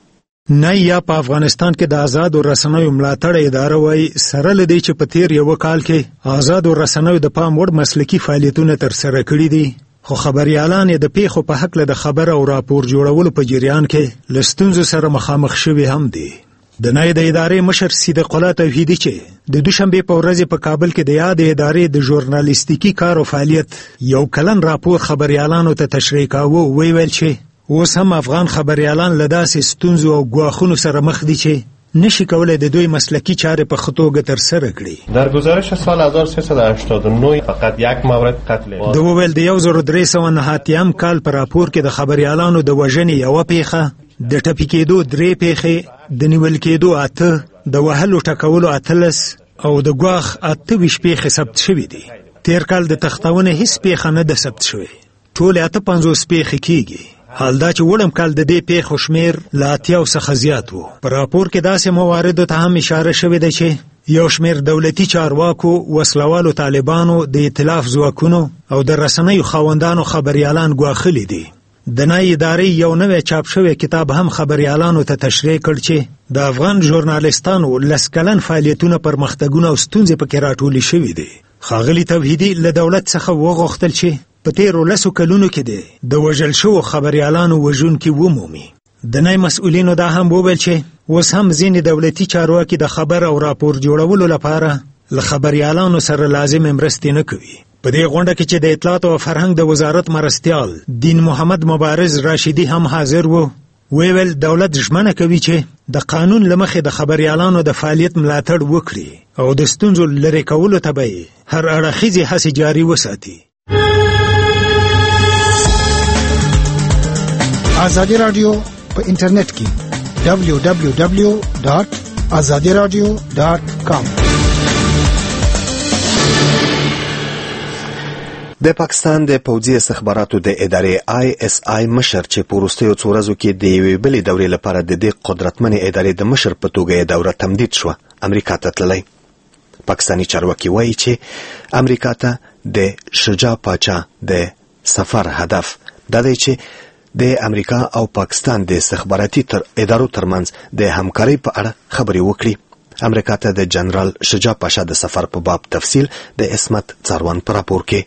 Speaker 13: نه یا په افغانستان کې د آزادو رسنیو ملاتړ اداره وایي سره له دې چې په تیر یو کال کې آزادو رسنیو د پام وړ مسلکي فعالیتونه ترسره کړي دي، خو خبريالان د پیښو په حق له د خبر او راپور جوړولو په جریان کې له ستونزو سره مخامخ شوي هم دي. د نای د ادارې مشر صدیق الله توحیدي چې د دوشنبه په ورځ په کابل کې د یاد ادارې د ژورنالیستیکي کار او فعالیت یو کلن راپور خبريالانو ته تشریح کاوه، ویل چې اوس هم افغان خبريالان له داسې ستونزو او ګواښونو سره مخ دي چې نشي کولای د دوی مسلکی چارې په ښه توګه ترسره کړي.
Speaker 2: در گزارش سال هزار و سیصد و هشتاد و نه فقط یک مورد قتل
Speaker 13: د وویل د یو زر درې سوه نه اتیایم کال په راپور کې د خبريالانو د وژنې یوه پیښه، د ټپي کېدو درې پیښې، د نیول کېدو اته، د وهلو ټکولو اتلس او د ګواښ اته ویشت پیښې ثبت شوي دي. تیر کال د تختونې هیڅ پیښه نه ده ثبت شوې، ټولې اته پنځوس پیښې کېږي. حال دا چې وړم کال د دې پیښو شمیر له اتیاو څخه زیات و. په راپور کې داسې مواردو ته هم اشاره شوې ده چې یو شمیر دولتي چارواکو، وسلوالو طالبانو، د ائتلاف ځواکونو او د رسنیو خاوندانو خبريالان ګواښلي دي. د نای ادارې یو نوی چاپ شوی کتاب هم خبريالانو ته تشریح کړ چې د افغان ژورنالیستانو لس کلن فعالیتونه، پرمختګونه او ستونزې پکې راټولې شوي دي. ښاغلي توحیدي له دولت څخه وغوښتل چې په تیرو لسو کلونو کې دی د وژل شوو خبريالانو وژونکي ومومي. د نای مسؤلینو دا هم وویل چې اوس هم ځینې دولتي چارواکي د خبر او راپور جوړولو لپاره له خبريالانو سره لازم مرستې نه کوي. په دې غونډه کې چې د اطلاعات او فرهنګ د وزارت مرستیال دین محمد مبارز راشدی هم حاضر وو، ویل دولت ژمنه کوي چې د قانون له مخې د خبريالانو د فعالیت ملاتړ وکړي او د ستونزو لرې کولو ته به هر اړخیزې هڅې جاري وساتي.
Speaker 15: آزادی رادیو په انټرنیټ کې دبلیو دبلیو دبلیو ډاټ آزادی رادیو ډاټ کام.
Speaker 1: د پاکستان د پوځي استخباراتو د ادارې آی اس آی مشر چې په وروستیو څو ورځو کې د یوې بلې دورې لپاره د دې قدرتمنې ادارې د مشر په توګه یې دوره تمدید شوه، امریکا ته تللی. پاکستاني چارواکي وایي چې امریکا ته د شجاع پاچا د سفر هدف دا دی چې د امریکا او پاکستان د استخباراتي تر ادارو ترمنځ د همکارۍ په اړه خبرې وکړي. امریکا ته د جنرال شجاع پاشا د سفر په باب تفصیل د اسمت څاروان په راپور کې.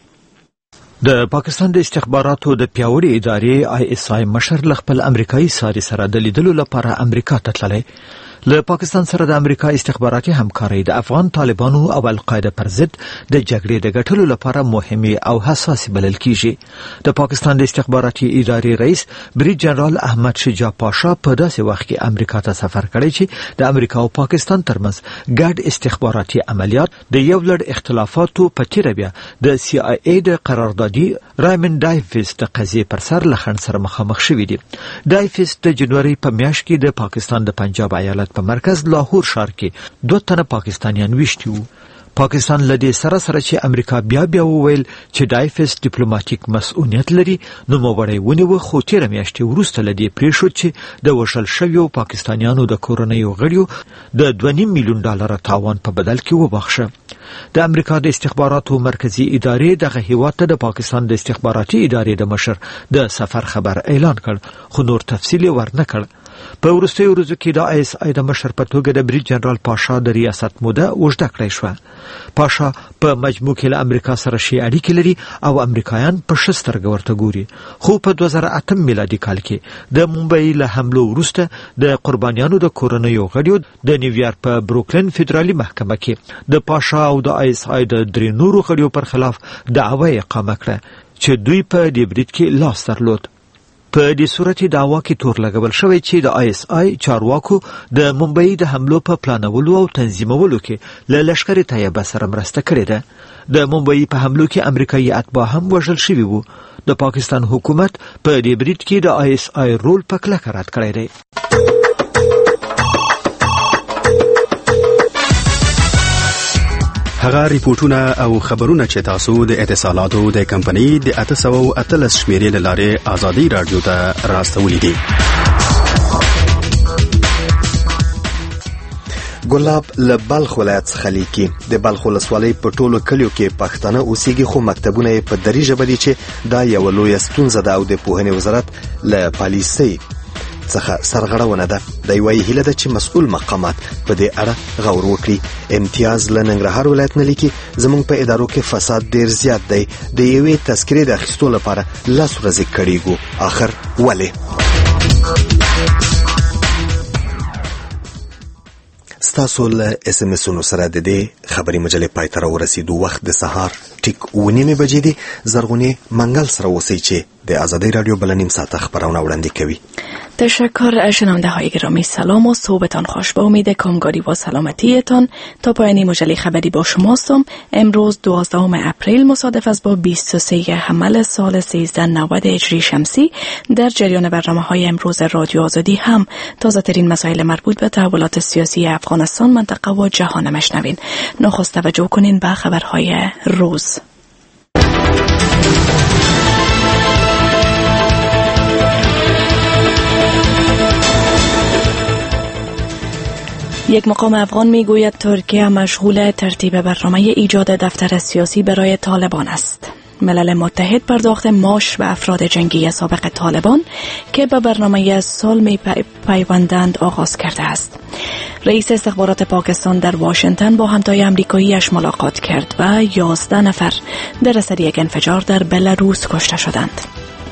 Speaker 5: د پاکستان د استخباراتو د پیاوړي ادارې آی اس آی مشر له خپل امریکایي ساري سره د لیدلو لپاره امریکا ته تللی. له پاکستان سره د امریکا استخباراتي همکاري د افغان طالبانو او القاعده پر ضد د جګړې د ګټلو لپاره مهمه او حساسه بلل کیږي. د پاکستان د استخباراتي ادارې رئیس بریج جنرال احمد شجاع پاشا په داسې وخت کې امریکا ته سفر کړی چې د امریکا او پاکستان ترمنځ ګډ استخباراتي عملیات د یو لړ اختلافاتو په تیر بیا د سی آی ای د قراردادي رایمن ډایفیس د قضیې پر سر له خنډ سره مخامخ شوی دی. ډایفیس د جنوري په میاشت کې د پاکستان د پنجاب ایالت په مرکز لاهور ښار کې دوه تنه پاکستانیان ویشتي وو. پاکستان لدې سره سره چې امریکا بیا بیا وویل چې ډایفیس ډیپلوماټیک مسؤلیت لري، نو موړی ونیو، خو تیر میاشتې وروسته لدې پریښود چې د وشل شویو پاکستانیانو د کورنیو غړیو د دوه نیم میلیون ډالر تاوان په بدل کې وبخښه. د امریکا د استخباراتو مرکزی ادارې دغه هیواد ته د پاکستان د استخباراتي ادارې د مشر د سفر خبر اعلان کړ، خو نور تفصیل ورنه کړ. په وروستیو ورځو کې د آی اس آی د مشر په توګه د بریج جنرال پاشا د ریاست موده اوږده کړې شوه. پاشا په مجموع کې له امریکا سره شي اړیکې لري او امریکایان په ښه سترګه ورته ګوري. خو په دوه زره اته میلادي کال کې د ممبئی له حملو وروسته د قربانیانو د کورنیو غړیو د نیویارک په بروکلین فدرالي محکمه کې د پاشا او د آی اس آی د درې نورو غړیو پر خلاف دعوه اقامه کړه چې دوی په دې برید کې لاس درلود. په دې صورت دعوا کې تور لګول شوی چې د آی اس آی چارواکو د ممبئی د حملو په پلانولو او تنظیمولو کې له لشکر طیبه سره مرسته کړې ده. د ممبئی په حملو کې امریکایي اتباع هم وژل شوي وو. د پاکستان حکومت په دې برید کې د آی اس آی رول په کلکه رد کړی دی.
Speaker 16: هغه ریپورتونه او خبرونه چې تاسو د اتصالاتو د کمپنۍ د اته سوه اتلس شمیرې له لارې آزادي رادیو ته راستولي دي.
Speaker 1: ګلاب له بلخ ولایت څخه لیکي د بلخ ولسوالۍ په ټولو کلیو کې پښتانه اوسېږي خو مکتبونه یې په دري ژبه دي چې دا یوه لویه ستونزه ده او د پوهنې وزارت له پالیسۍ څخه سرغړونه ده. د یوې هیله ده چې مسؤل مقامات په دې اړه غور وکړي. امتیاز له ننګرهار ولایت نه لیکي زموږ په ادارو کې فساد ډیر زیات دی. د یوې تذکرې د اخیستو لپاره لس ورځې کړیږو. آخر ولې؟ ستاسو له اس ام اسونو سره د دې خبري مجلې پای ته ورسېدو. وخت د سهار ټیک اوه نیمې بجې دي. زرغونې منګل سره اوسئ چې د آزادی رادیو بل نیم ساعت خبرونه وړاندې کوي.
Speaker 17: تشکر شنونده های گرامی، سلام و صبحتان خوش. به امید کامگاری و سلامتیتان تا پایان مجله خبری با شماستم. امروز دوازدهم اپریل مصادف است با بیست و سوم حمل سال سیزده نود هجری شمسی. در جریان برنامه های امروز رادیو آزادی هم تازه ترین مسائل مربوط به تحولات سیاسی افغانستان، منطقه و جهان مشنوین. نخست توجه کنین به خبرهای روز. یک مقام افغان میگوید ترکیه مشغول ترتیب برنامه ایجاد دفتر سیاسی برای طالبان است. ملل متحد پرداخت معاش به افراد جنگی سابق طالبان که به برنامه سال می پیوندند آغاز کرده است. رئیس استخبارات پاکستان در واشنگتن با همتای امریکاییش ملاقات کرد و یازده نفر در اثر یک انفجار در بلاروس کشته شدند.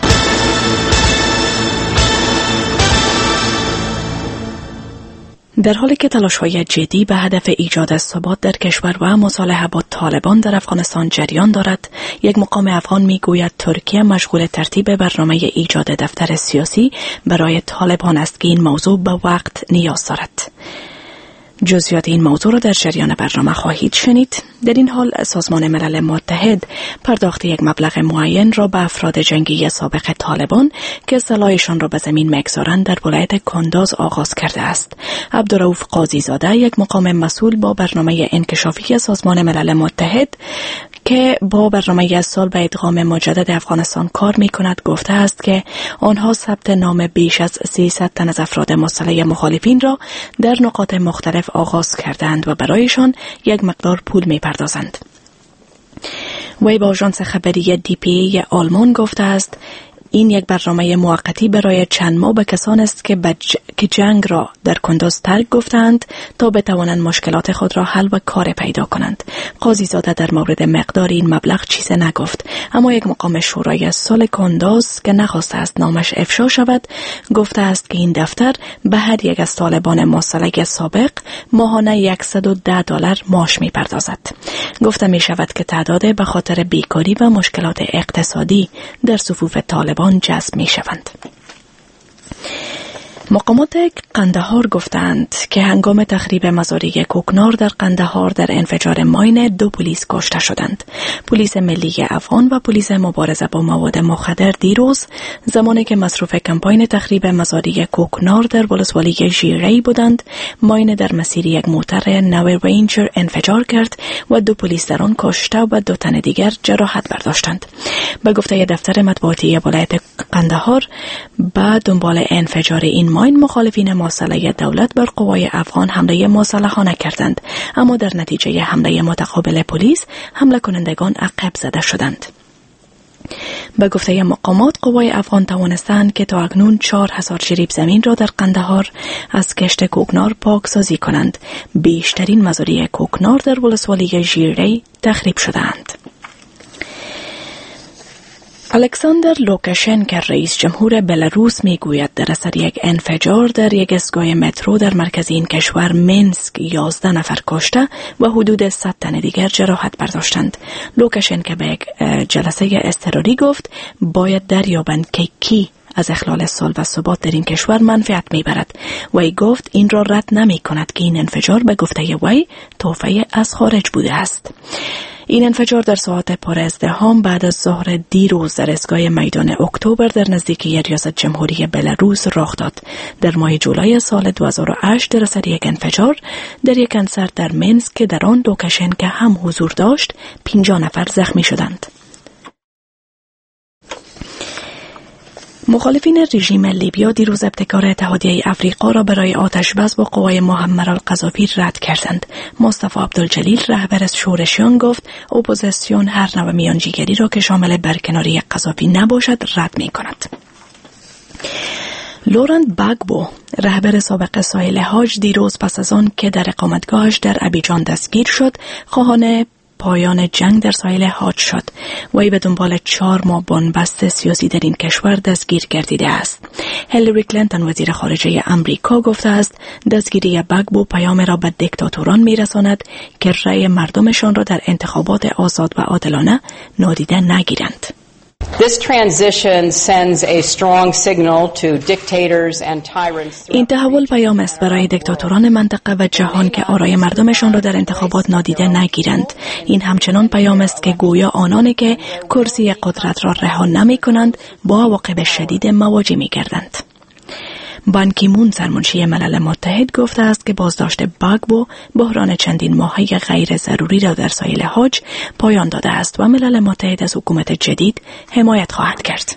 Speaker 17: در حالی که تلاش‌های جدی به هدف ایجاد ثبات در کشور و مصالحه با طالبان در افغانستان جریان دارد، یک مقام افغان میگوید ترکیه مشغول ترتیب برنامه ایجاد دفتر سیاسی برای طالبان است که این موضوع به وقت نیاز دارد. جزئیات این موضوع را در جریان برنامه خواهید شنید. در این حال سازمان ملل متحد پرداخت یک مبلغ معین را به افراد جنگی سابق طالبان که سلاحشان را به زمین می‌گذارند در ولایت کنداز آغاز کرده است. عبدالرؤوف قاضی زاده، یک مقام مسئول با برنامه انکشافی سازمان ملل متحد که با برنامه سال به ادغام مجدد افغانستان کار می‌کند، گفته است که آنها ثبت نام بیش از سیصد تن از افراد مسلح مخالفین را در نقاط مختلف آغاز کردند و برایشان یک مقدار پول می‌پردازند. وی با آژانس خبری دی پی ای آلمان گفته است این یک برنامه موقتی برای چند ماه به کسان است که, بج... که جنگ را در کنداز ترک گفتند تا بتوانند مشکلات خود را حل و کار پیدا کنند. قاضی زاده در مورد مقدار این مبلغ چیزی نگفت، اما یک مقام شورای سال کنداز که نخواسته است نامش افشا شود گفته است که این دفتر به هر یک از طالبان مسلح سابق ماهانه صد و ده دلار معاش می‌پردازد. گفته می شود که تعداد به خاطر بیکاری و مشکلات اقتصادی در صفوف طالبان جذب می شوند. مقامات قندهار گفتند که هنگام تخریب مزارع کوکنار در قندهار در انفجار ماین دو پلیس کشته شدند. پلیس ملی افغان و پلیس مبارزه با مواد مخدر دیروز زمانی که مصروف کمپاین تخریب مزارع کوکنار در ولسوالی ژیری بودند، ماین در مسیر یک موتر نو رینجر انفجار کرد و دو پلیس در آن کشته و دو تن دیگر جراحت برداشتند. به گفته دفتر مطبوعاتی ولایت قندهار، بعد دنبال انفجار این ماین مخالفین مسلح دولت بر قوای افغان حمله مسلحانه کردند، اما در نتیجه حمله متقابل پلیس حمله کنندگان عقب زده شدند. به گفته مقامات قوای افغان توانستند که تا اکنون چهار هزار جریب زمین را در قندهار از کشت کوکنار پاکسازی کنند. بیشترین مزارع کوکنار در ولسوالی ژیری تخریب شدند. الکساندر لوکاشنکو رئیس جمهور بلاروس میگوید در اثر یک انفجار در یک ایستگاه مترو در مرکز این کشور مینسک یازده نفر کشته و حدود صد تن دیگر جراحت برداشتند. لوکاشنکو به یک جلسه اضطراری گفت باید دریابند که کی از اخلال صلح و ثبات در این کشور منفعت میبرد. وی گفت این را رد نمی کند که این انفجار به گفته وی تحفه از خارج بوده است. این انفجار در ساعات پر ازدحام بعد از ظهر دیروز در ایستگاه میدان اکتبر در نزدیکی ریاست جمهوری بلاروس رخ داد. در ماه جولای سال دو هزار و هشت در اثر یک انفجار در یک کنسرت در منسک که در آن لوکاشنکو هم حضور داشت پنجاه نفر زخمی شدند. مخالفین رژیم لیبیا دیروز ابتکار اتحادیه افریقا را برای آتشبس با قوای معمر القذافی رد کردند. مصطفی عبدالجلیل رهبر شورشیان گفت اپوزیسیون هر نوع میانجیگری را که شامل برکناری قذافی نباشد رد می کند. لورنت باگبو رهبر سابق ساحل حاج دیروز پس از آن که در اقامتگاهش در ابیجان دستگیر شد خواهان پایان جنگ در ساحل حاج شد. وی به دنبال چهار ماه بنبست سیاسی در این کشور دستگیر گردیده است. هیلاری کلینتون وزیر خارجه امریکا گفته است دستگیری باگبو پیام را به دیکتاتوران میرساند که رأی مردمشان را در انتخابات آزاد و عادلانه نادیده نگیرند.
Speaker 3: This transition sends a strong signal to dictators and tyrants.
Speaker 17: این تحول پیام است برای دیکتاتوران منطقه و جهان که آرای مردمشان را در انتخابات نادیده نگیرند. این همچنان پیام است که گویا آنانی که کرسی قدرت را رها نمی کنند با عواقب شدید مواجه می گردند. بان کی مون سرمنشی ملل متحد گفته است که بازداشت باگبو بحران چندین ماهه غیر ضروری را در ساحل حاج پایان داده است و ملل متحد از حکومت جدید حمایت خواهد کرد.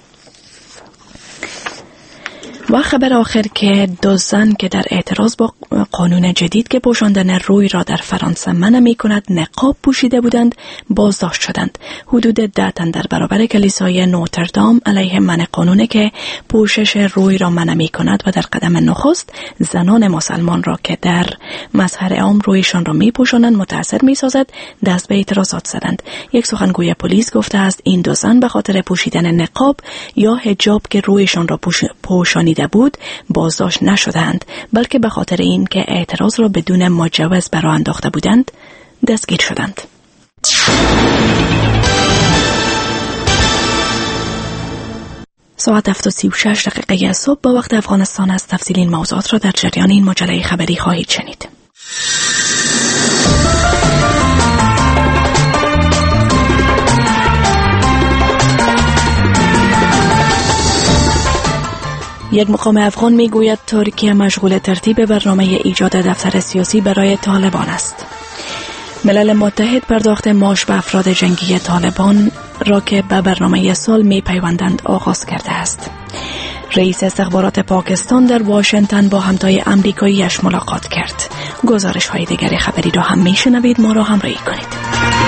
Speaker 17: و خبر آخر که دو زن که در اعتراض با قانون جدید که پوشاندن روی را در فرانسه منع می کند نقاب پوشیده بودند بازداشت شدند. حدود ده تن در برابر کلیسای نوتردام علیه منع قانونی که پوشش روی را منع می کند و در قدم نخست زنان مسلمان را که در مظهر عام رویشان را می پوشانند متأثر می سازد دست به اعتراضات زدند. یک سخنگوی پلیس گفته است این دو زن به خاطر پوشیدن نقاب یا حجاب که رویشان را پوش... پوشانیده بود بازداشت نشدند بلکه به خاطر این که اعتراض را بدون مجوز برآورده انداخته بودند دستگیر شدند. ساعت هفت و سی و شش دقیقه صبح با وقت افغانستان است. تفصیل این موضوعات را در جریان این مجله خبری خواهید شنید. یک مقام افغان میگوید ترکیه مشغول ترتیب برنامه ایجاد دفتر سیاسی برای طالبان است. ملل متحد پرداخت معاش به افراد جنگی طالبان را که به برنامه سال می پیوندند آغاز کرده است. رئیس استخبارات پاکستان در واشنگتن با همتای امریکاییش ملاقات کرد. گزارش های دیگر خبری را هم می شنوید. ما را همراهی کنید.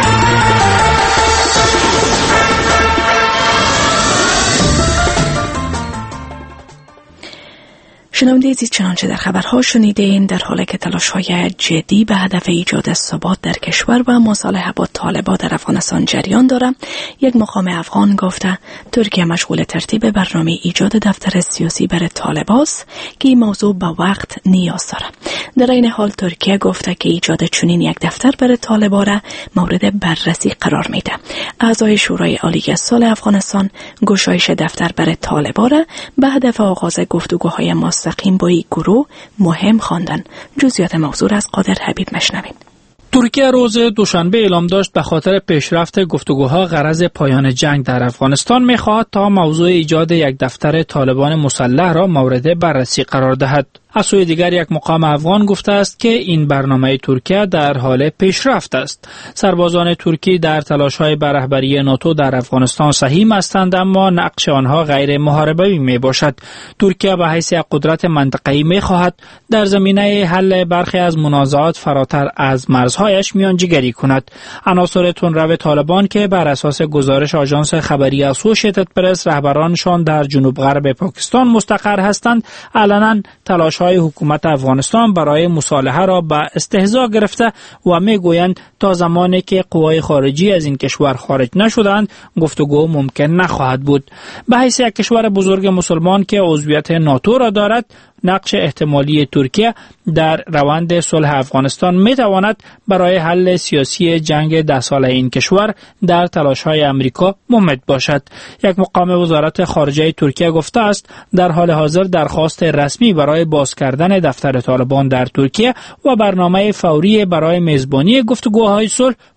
Speaker 17: شنونده عزیز چنانچه در خبرها شنیدین در حالی که تلاش‌های جدی به هدف ایجاد ثبات در کشور و مصالحه با طالبان در افغانستان جریان دارد، یک مقام افغان گفته ترکیه مشغول ترتیب برنامه ایجاد دفتر سیاسی برای طالبان است که این موضوع به وقت نیاز دارد. در این حال ترکیه گفته که ایجاد چنین یک دفتر برای طالبان را مورد بررسی قرار میده. اعضای شورای عالی صلح افغانستان گشایش دفتر برای طالبان را به هدف آغاز گفتگوهای مستقیم با این گروه مهم خواندن. جزئیات موضوع از قادر حبیب مشنوید.
Speaker 6: ترکیه روز دوشنبه اعلام داشت به خاطر پیشرفت گفتگوها غرض پایان جنگ در افغانستان می‌خواهد تا موضوع ایجاد یک دفتر طالبان مسلح را مورد بررسی قرار دهد. از سوی دیگر یک مقام افغان گفته است که این برنامه ترکیه در حال پیشرفت است. سربازان ترکی در تلاش‌های به رهبری ناتو در افغانستان سهیم هستند اما نقش آنها غیر محاربه‌ای میباشد. ترکیه به حیث قدرت منطقه‌ای می‌خواهد در زمینه حل برخی از منازعات فراتر از مرزهایش میانجیگری کند. عناصر تندرو طالبان که بر اساس گزارش آژانس خبری اسوشیتد پرس رهبرانشان در جنوب غرب پاکستان مستقر هستند، علنا تلاش های حکومت افغانستان برای مصالحه را به استهزا گرفته و میگویند تا زمانی که قوای خارجی از این کشور خارج نشدند گفتگو ممکن نخواهد بود. به حیث یک کشور بزرگ مسلمان که عضویت ناتو را دارد، نقش احتمالی ترکیه در روند صلح افغانستان می تواند برای حل سیاسی جنگ ده ساله این کشور در تلاش‌های امریکا ممد باشد. یک مقام وزارت خارجه ترکیه گفته است در حال حاضر درخواست رسمی برای باز کردن دفتر طالبان در ترکیه و برنامه فوری برای میزبانی گفتگوهای صلح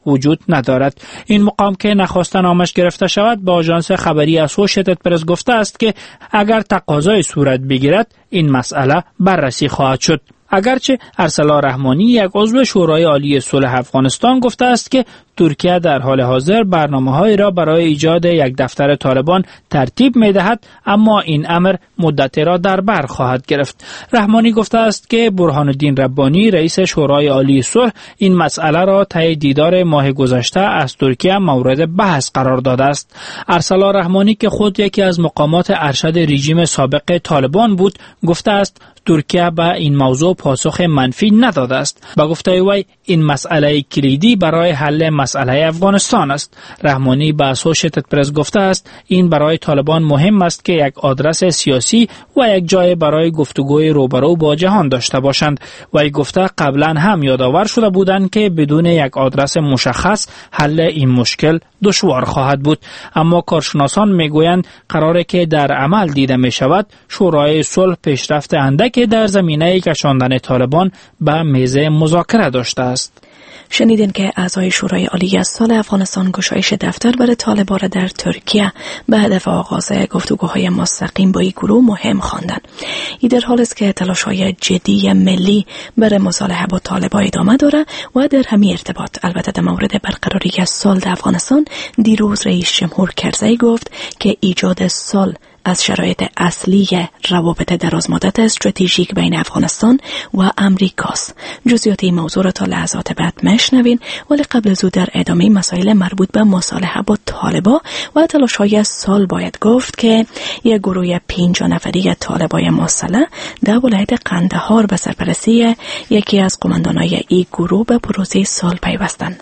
Speaker 6: وجود ندارد. این مقام که نخواست نامش گرفته شود به آژانس خبری اسوشیتد پرس گفته است که اگر تقاضای صورت بگیرد این مسئله بررسی خواهد شد. اگرچه ارسلا رحمانی یک عضو شورای عالی صلح افغانستان گفته است که ترکیه در حال حاضر برنامه‌هایی را برای ایجاد یک دفتر طالبان ترتیب می‌دهد، اما این امر مدتی را در بر خواهد گرفت. رحمانی گفته است که برهان الدین ربانی رئیس شورای عالی صلح این مسئله را طی دیدار ماه گذشته از ترکیه مورد بحث قرار داده است. ارسلا رحمانی که خود یکی از مقامات ارشد رژیم سابق طالبان بود، گفته است ترکیه به این موضوع پاسخ منفی نداده است. با گفته وی این مسئله کلیدی برای حل مسئله افغانستان است. رحمانی به اسوشیتد پرس گفته است این برای طالبان مهم است که یک آدرس سیاسی و یک جای برای گفتگوی روبرو با جهان داشته باشند. وی گفته قبلا هم یادآور شده بودند که بدون یک آدرس مشخص حل این مشکل دشوار خواهد بود، اما کارشناسان میگویند قراره که در عمل دیده می شود شورای صلح پیشرفت اندک در زمینه کشاندن طالبان به میز مذاکره داشته است.
Speaker 17: شنیدین که اعضای شورای عالی از صلح افغانستان گشایش دفتر برای طالبان را در ترکیه به هدف آغاز گفتگوهای مستقیم با این گروه مهم خواندند. این در حالی است که تلاش‌های جدی ملی برای مصالحه با طالبان ادامه دارد و در همین ارتباط البته در مورد برقراری صلح در افغانستان دیروز رئیس جمهور کرزی گفت که ایجاد صلح از شرایط اصلی روابط درازمدت استراتژیک بین افغانستان و امریکاست. جزئیات این موضوع را تا لحظات بعد میشنوین، ولی قبل از او در ادامه مسائل مربوط به مصالحه با طالبان و تلاش‌های صلح باید گفت که یک گروه پنجاه نفری طالبان مسلح در ولایت قندهار به سرپرستی یکی از قماندانای این گروه به پروژه صلح پیوستند.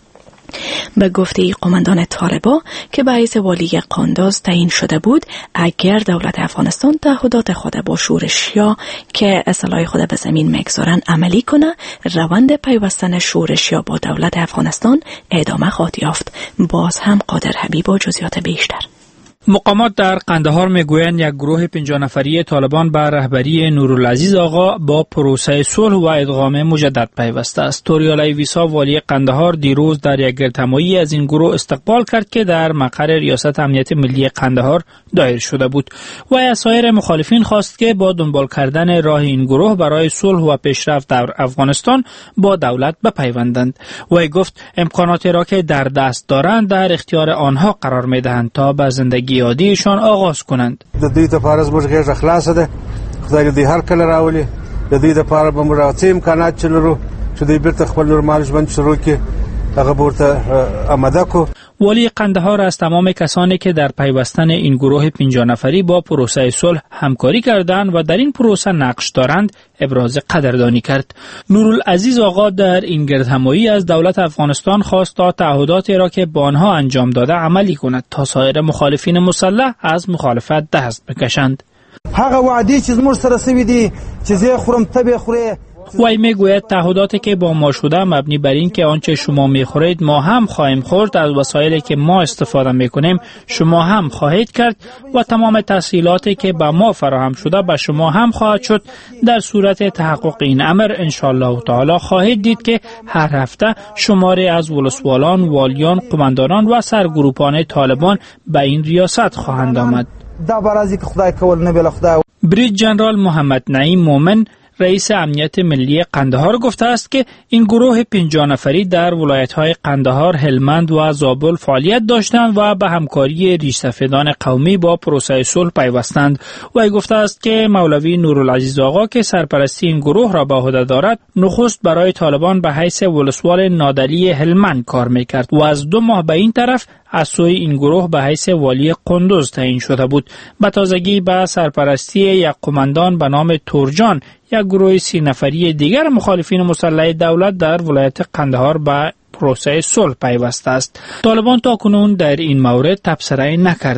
Speaker 17: به گفته قماندان طالبان که به حیث والی قانداز تعیین شده بود، اگر دولت افغانستان تعهدات خود با شورشیا که اصلاح خود به زمین میگذارن عملی کنه، روند پیوستن شورشیا با دولت افغانستان ادامه خواهد یافت. باز هم قادر حبیب با جزئیات بیشتر.
Speaker 6: مقامات در قندهار میگویند یک گروه پنجاه نفری طالبان به رهبری نورالعزیز آقا با پروسه صلح و ادغام مجدد پیوسته است. توریالای ویسا والی قندهار دیروز در یک گردهمایی از این گروه استقبال کرد که در مقر ریاست امنیت ملی قندهار دایر شده بود. و از سایر مخالفین خواست که با دنبال کردن راه این گروه برای صلح و پیشرفت در افغانستان با دولت بپیوندند. و گفت امکاناتی را که در دست دارند در اختیار آنها قرار میدهند تا به زندگی عادیشان آغاز کنند.
Speaker 7: د دې لپاره زموږ غېږه خلاصه ده. خدای دې هر کله راولي. د دې لپاره به موږ راځي امکانات چې لرو چې دې بیرته خپل نورمال ژوند شروع کړي. هغه ورته آماده کو.
Speaker 6: والی قندهار از تمام کسانی که در پیوستن این گروه پنجاه نفری با پروسه صلح همکاری کردند و در این پروسه نقش دارند ابراز قدردانی کرد. نورالعزیز آقا در این گردهمایی از دولت افغانستان خواست تا تعهداتی را که با آنها انجام داده عملی کند تا سایر مخالفین مسلح از مخالفت دست بکشند.
Speaker 4: هغه وعده چې زموږ سره سوي دي چې زه خورم ته به خورې.
Speaker 6: وی میگوید تعهداتی که با ما شده مبنی بر این که آنچه شما میخورید ما هم خواهیم خورد، از وسایلی که ما استفاده میکنیم شما هم خواهید کرد و تمام تسهیلاتی که به ما فراهم شده به شما هم خواهد شد. در صورت تحقق این امر انشاءالله تعالی خواهید دید که هر هفته شماری از ولسوالان، والیان، قماندانان و سرگروپان طالبان به این ریاست خواهند آمد.
Speaker 4: دا برازی که خدای کول نبیل خدای.
Speaker 6: بریج جنرال محمد نعیم مومن رئیس امنیت ملی قندهار گفته است که این گروه پنجاه نفری در ولایت‌های قندهار، هلمند و زابل فعالیت داشتند و به همکاری ریش‌سفیدان قومی با پروسه صلح پیوستند. و گفته است که مولوی نورالعزیز آقا که سرپرستی این گروه را به عهده دارد، نخست برای طالبان به حیث ولسوال نادلی هلمند کار می‌کرد و از دو ماه به این طرف از سوی این گروه به حیث والی قندوز تعیین شده بود. به تازگی به سرپرستی یک قماندان به نام تورجان، یک گروه سی نفری دیگر مخالفین مسلح دولت در ولایت قندهار به پروسه صلح پیوسته است. طالبان تاکنون در این مورد تبصره نکردند.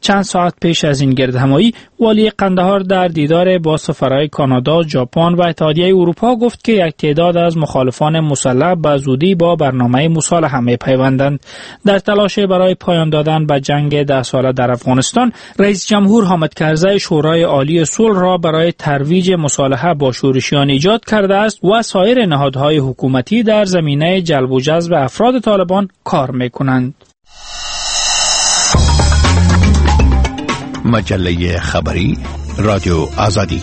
Speaker 18: چند ساعت پیش از این گردهمایی والی قندهار در دیدار با سفرای کانادا، ژاپن و اتحادیه اروپا گفت که یک تعداد از مخالفان مسلح به زودی با برنامه مصالحه می‌پیوندند. در تلاش برای پایان دادن به جنگ ده ساله در افغانستان، رئیس جمهور حامد کرزی شورای عالی صلح را برای ترویج مصالحه با شورشیان ایجاد کرده است و سایر نهادهای حکومتی در زمینه جلب و جذب افراد طالبان کار می‌کنند.
Speaker 8: مجله خبری رادیو آزادی.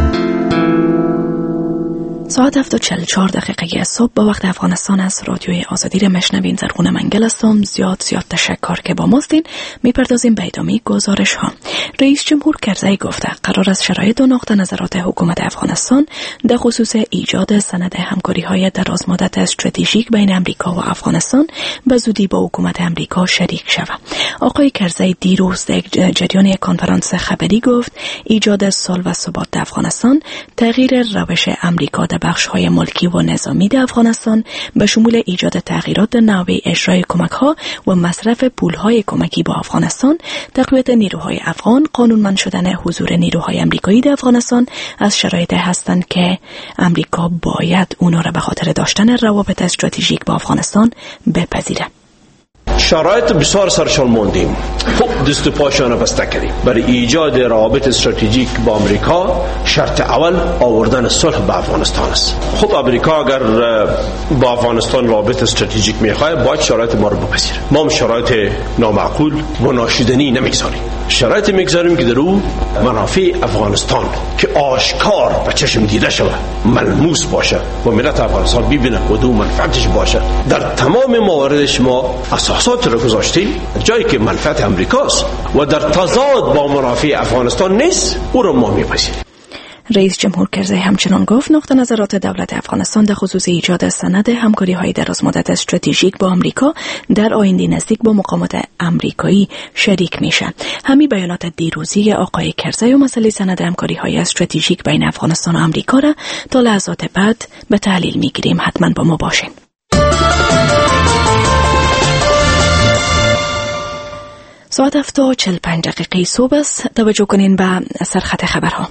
Speaker 17: ساعت هفت و چهل و چهار دقیقه صبح به وقت افغانستان از رادیوی آزادی را میشنوین. زرغون منگل هستم. زیاد زیاد تشکر که با ماستین. میپردازیم به ادامه گزارش ها. رئیس جمهور کرزی گفته قرار است شرایط و نقطه نظرات حکومت افغانستان در خصوص ایجاد سند همکاری های درازمدت استراتژیک بین امریکا و افغانستان به زودی با حکومت امریکا شریک شود. آقای کرزی دیروز در جریان یک کنفرانس خبری گفت ایجاد صلح و ثبات در افغانستان، تغییر روش امریکا در بخش‌های ملکی و نظامی در افغانستان به شمول ایجاد تغییرات در نحوه اجرای کمک‌ها و مصرف پول‌های کمکی با افغانستان، تقویت نیروهای افغان، قانونمند شدن حضور نیروهای امریکایی در افغانستان از شرایطی هستند که امریکا باید اونا را به خاطر داشتن روابط استراتژیک با افغانستان بپذیرد.
Speaker 2: شرایط بسیار سرشان موندیم. خوب دست و پاشان بسته کردیم. برای ایجاد روابط استراتژیک با امریکا شرط اول آوردن صلح به افغانستان است. خب امریکا اگر با افغانستان روابط استراتژیک میخواد باید شرایط ما رو بپذیره. ما هم شرایط نامعقول و ناشیدنی نمیگذاریم. شرایط میگذاریم که در او منافع افغانستان که آشکار به چشم دیده شود، ملموس باشه و ملت افغانستان ببینه و دو منفعتش باشه. در تمام مواردش ما اساسات رو گذاشتیم جایی که منفعت امریکاست و در تضاد با منافع افغانستان نیست، او رو ما میپذیریم.
Speaker 17: رئیس جمهور کرزی همچنان گفت نقطه نظرات دولت افغانستان در خصوص ایجاد سند همکاری‌های درازمدت استراتژیک با امریکا در آینده نزدیک با مقامات امریکایی شریک میشن. همین بیانات دیروزی آقای کرزی و مسئله سند همکاری‌های استراتژیک بین افغانستان و امریکا را تا لحظات بعد به تحلیل میگیریم. حتما با ما باشین. ساعت هفت و چهل و پنج دقیقه صبح است. توجه کنین به سرخط خبرها.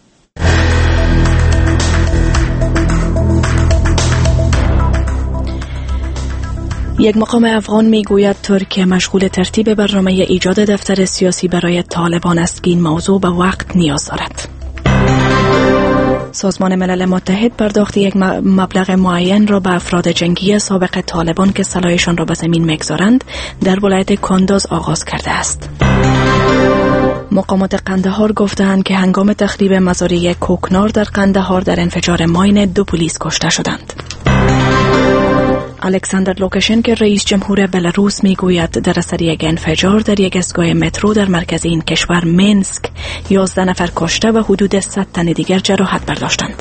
Speaker 17: یک مقام افغان میگوید ترکیه مشغول ترتیب برنامه ایجاد دفتر سیاسی برای طالبان است که این موضوع به وقت نیاز دارد. سازمان ملل متحد پرداخت یک مبلغ معین را به افراد جنگی سابق طالبان که سلاحشان را به زمین میگذارند در ولایت کندوز آغاز کرده است. مقامات قندهار گفتند که هنگام تخریب مزارع کوکنار در قندهار در انفجار ماین دو پلیس کشته شدند. الکساندر لوکاشنکو رئیس جمهور بلاروس میگوید در اثر یک انفجار در یک ایستگاه مترو در مرکز این کشور مینسک یازده نفر کشته و حدود صد تن دیگر جراحت برداشتند.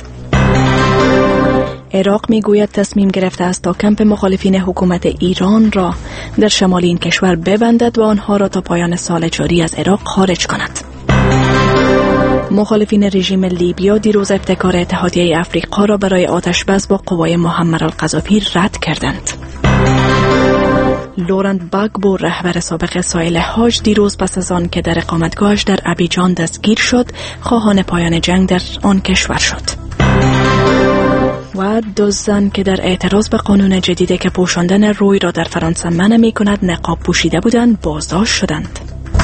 Speaker 17: عراق میگوید تصمیم گرفته است تا کمپ مخالفین حکومت ایران را در شمال این کشور ببندد و آنها را تا پایان سال جاری از عراق خارج کند. مخالفین رژیم لیبیا دیروز ابتکار اتحادیه افریقا را برای آتشبس با قوای معمر القذافی رد کردند. لورنت باگبو رهبر سابق ساحل حاج دیروز پس از آن که در اقامتگاهش در ابیجان دستگیر شد خواهان پایان جنگ در آن کشور شد. و دو زن که در اعتراض به قانون جدیدی که پوشاندن روی را در فرانسه منع می کند نقاب پوشیده بودند بازداشت شدند.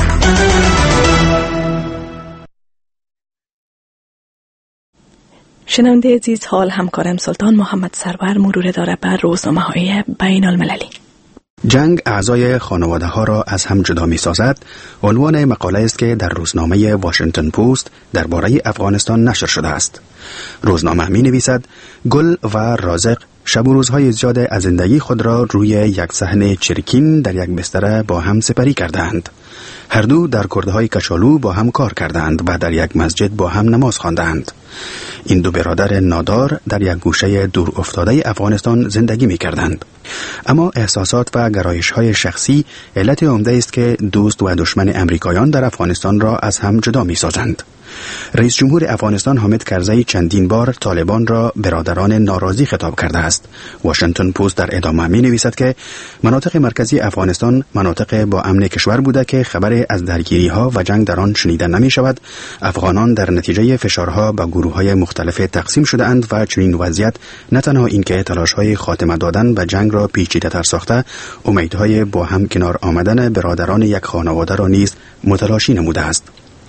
Speaker 17: شنونده عزیز، حال همکارم سلطان محمد سرور مرور داره بر روزنامه های بین المللی.
Speaker 16: جنگ اعضای خانواده ها را از هم جدا می سازد عنوان مقاله است که در روزنامه واشنگتن پست درباره افغانستان نشر شده است. روزنامه می نویسد گل و رازق شب و روزهای زیاد از زندگی خود را روی یک صحن چرکین در یک بستر با هم سپری کردند. هر دو در کردهای کچالو با هم کار کردند و در یک مسجد با هم نماز خواندند. این دو برادر نادار در یک گوشه دور افتاده افغانستان زندگی می کردند. اما احساسات و گرایش های شخصی علت عمده است که دوست و دشمن امریکایان در افغانستان را از هم جدا می سازند. رئیس جمهور افغانستان حامد کرزی چندین بار طالبان را برادران ناراضی خطاب کرده است. واشنگتن پست در ادامه می نویسد که مناطق مرکزی افغانستان مناطق با امن کشور بوده که خبر از درگیری ها و جنگ در آن شنیده نمی شود. افغانان در نتیجه فشارها به گروه های مختلف تقسیم شده اند و چنین وضعیت نه تنها اینکه تلاش های خاتمه دادن به جنگ را پیچیده تر ساخته، امیدهای با هم کنار آمدن برادران یک خانواده را نیز متلاشی نموده است.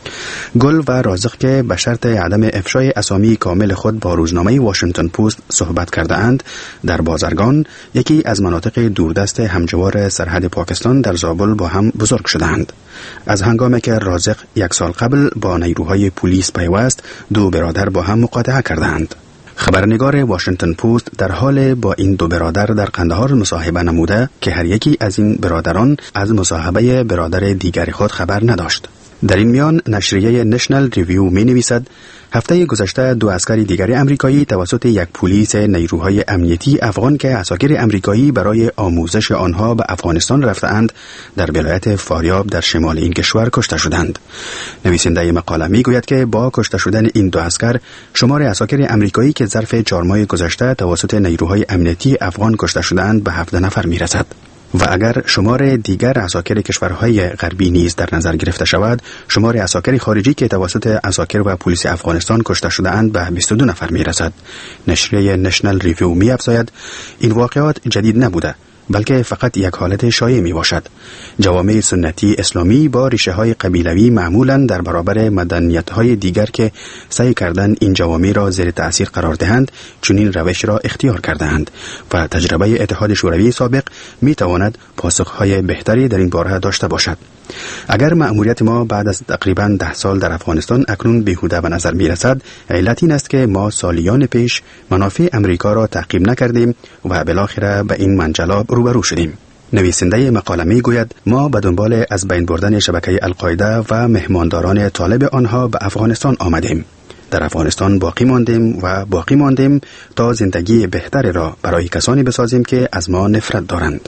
Speaker 16: گل و رازق که به شرط عدم افشای اسامی کامل خود با روزنامه واشنگتن پست صحبت کرده اند، در بازرگان، یکی از مناطق دوردست همجوار سرحد پاکستان، در زابل با هم بزرگ شدند. از هنگامی که رازق یک سال قبل با نیروهای پلیس پیوست، دو برادر با هم مقاطعه کردند. خبرنگار واشنگتن پست در حال با این دو برادر در قندهار مصاحبه نموده که هر یکی از این برادران از مصاحبه برادر دیگر خود خبر نداشت. در این میان نشریه نشنل ریویو می نویسد هفته گذشته دو عسکر دیگر امریکایی توسط یک پلیس نیروهای امنیتی افغان که عساکر امریکایی برای آموزش آنها به افغانستان رفتند در ولایت فاریاب در شمال این کشور کشته شدند. نویسنده مقاله می گوید که با کشته شدن این دو عسکر شمار عساکر امریکایی که ظرف چهار ماه گذشته توسط نیروهای امنیتی افغان کشته شدند به هفده نفر می رسد. و اگر شمار دیگر عساکر کشورهای غربی نیز در نظر گرفته شود، شمار عساکر خارجی که توسط عساکر و پلیس افغانستان کشته شده اند به بیست و دو نفر می رسد. نشریه نشنل ریویو می افزاید این واقعات جدید نبوده، بلکه فقط یک حالت شایع می باشد. جوامع سنتی اسلامی با ریشه های قبیلوی معمولا در برابر مدنیت های دیگر که سعی کردند این جوامع را زیر تأثیر قرار دهند، چنین روش را اختیار کردند و تجربه اتحاد شوروی سابق می تواند پاسخهای بهتری در این باره داشته باشد. اگر مأموریت ما بعد از تقریباً ده سال در افغانستان اکنون بیهوده به نظر می رسد، علت این است که ما سالیان پیش منافع امریکا را تعقیب نکردیم و بالاخره به این منجلاب روبرو شدیم. نویسنده مقاله می گوید ما به دنبال از بین بردن شبکه القاعده و مهمانداران طالب آنها به افغانستان آمدیم. در افغانستان باقی ماندیم و باقی ماندیم تا زندگی بهتری را برای کسانی بسازیم که از ما نفرت دارند.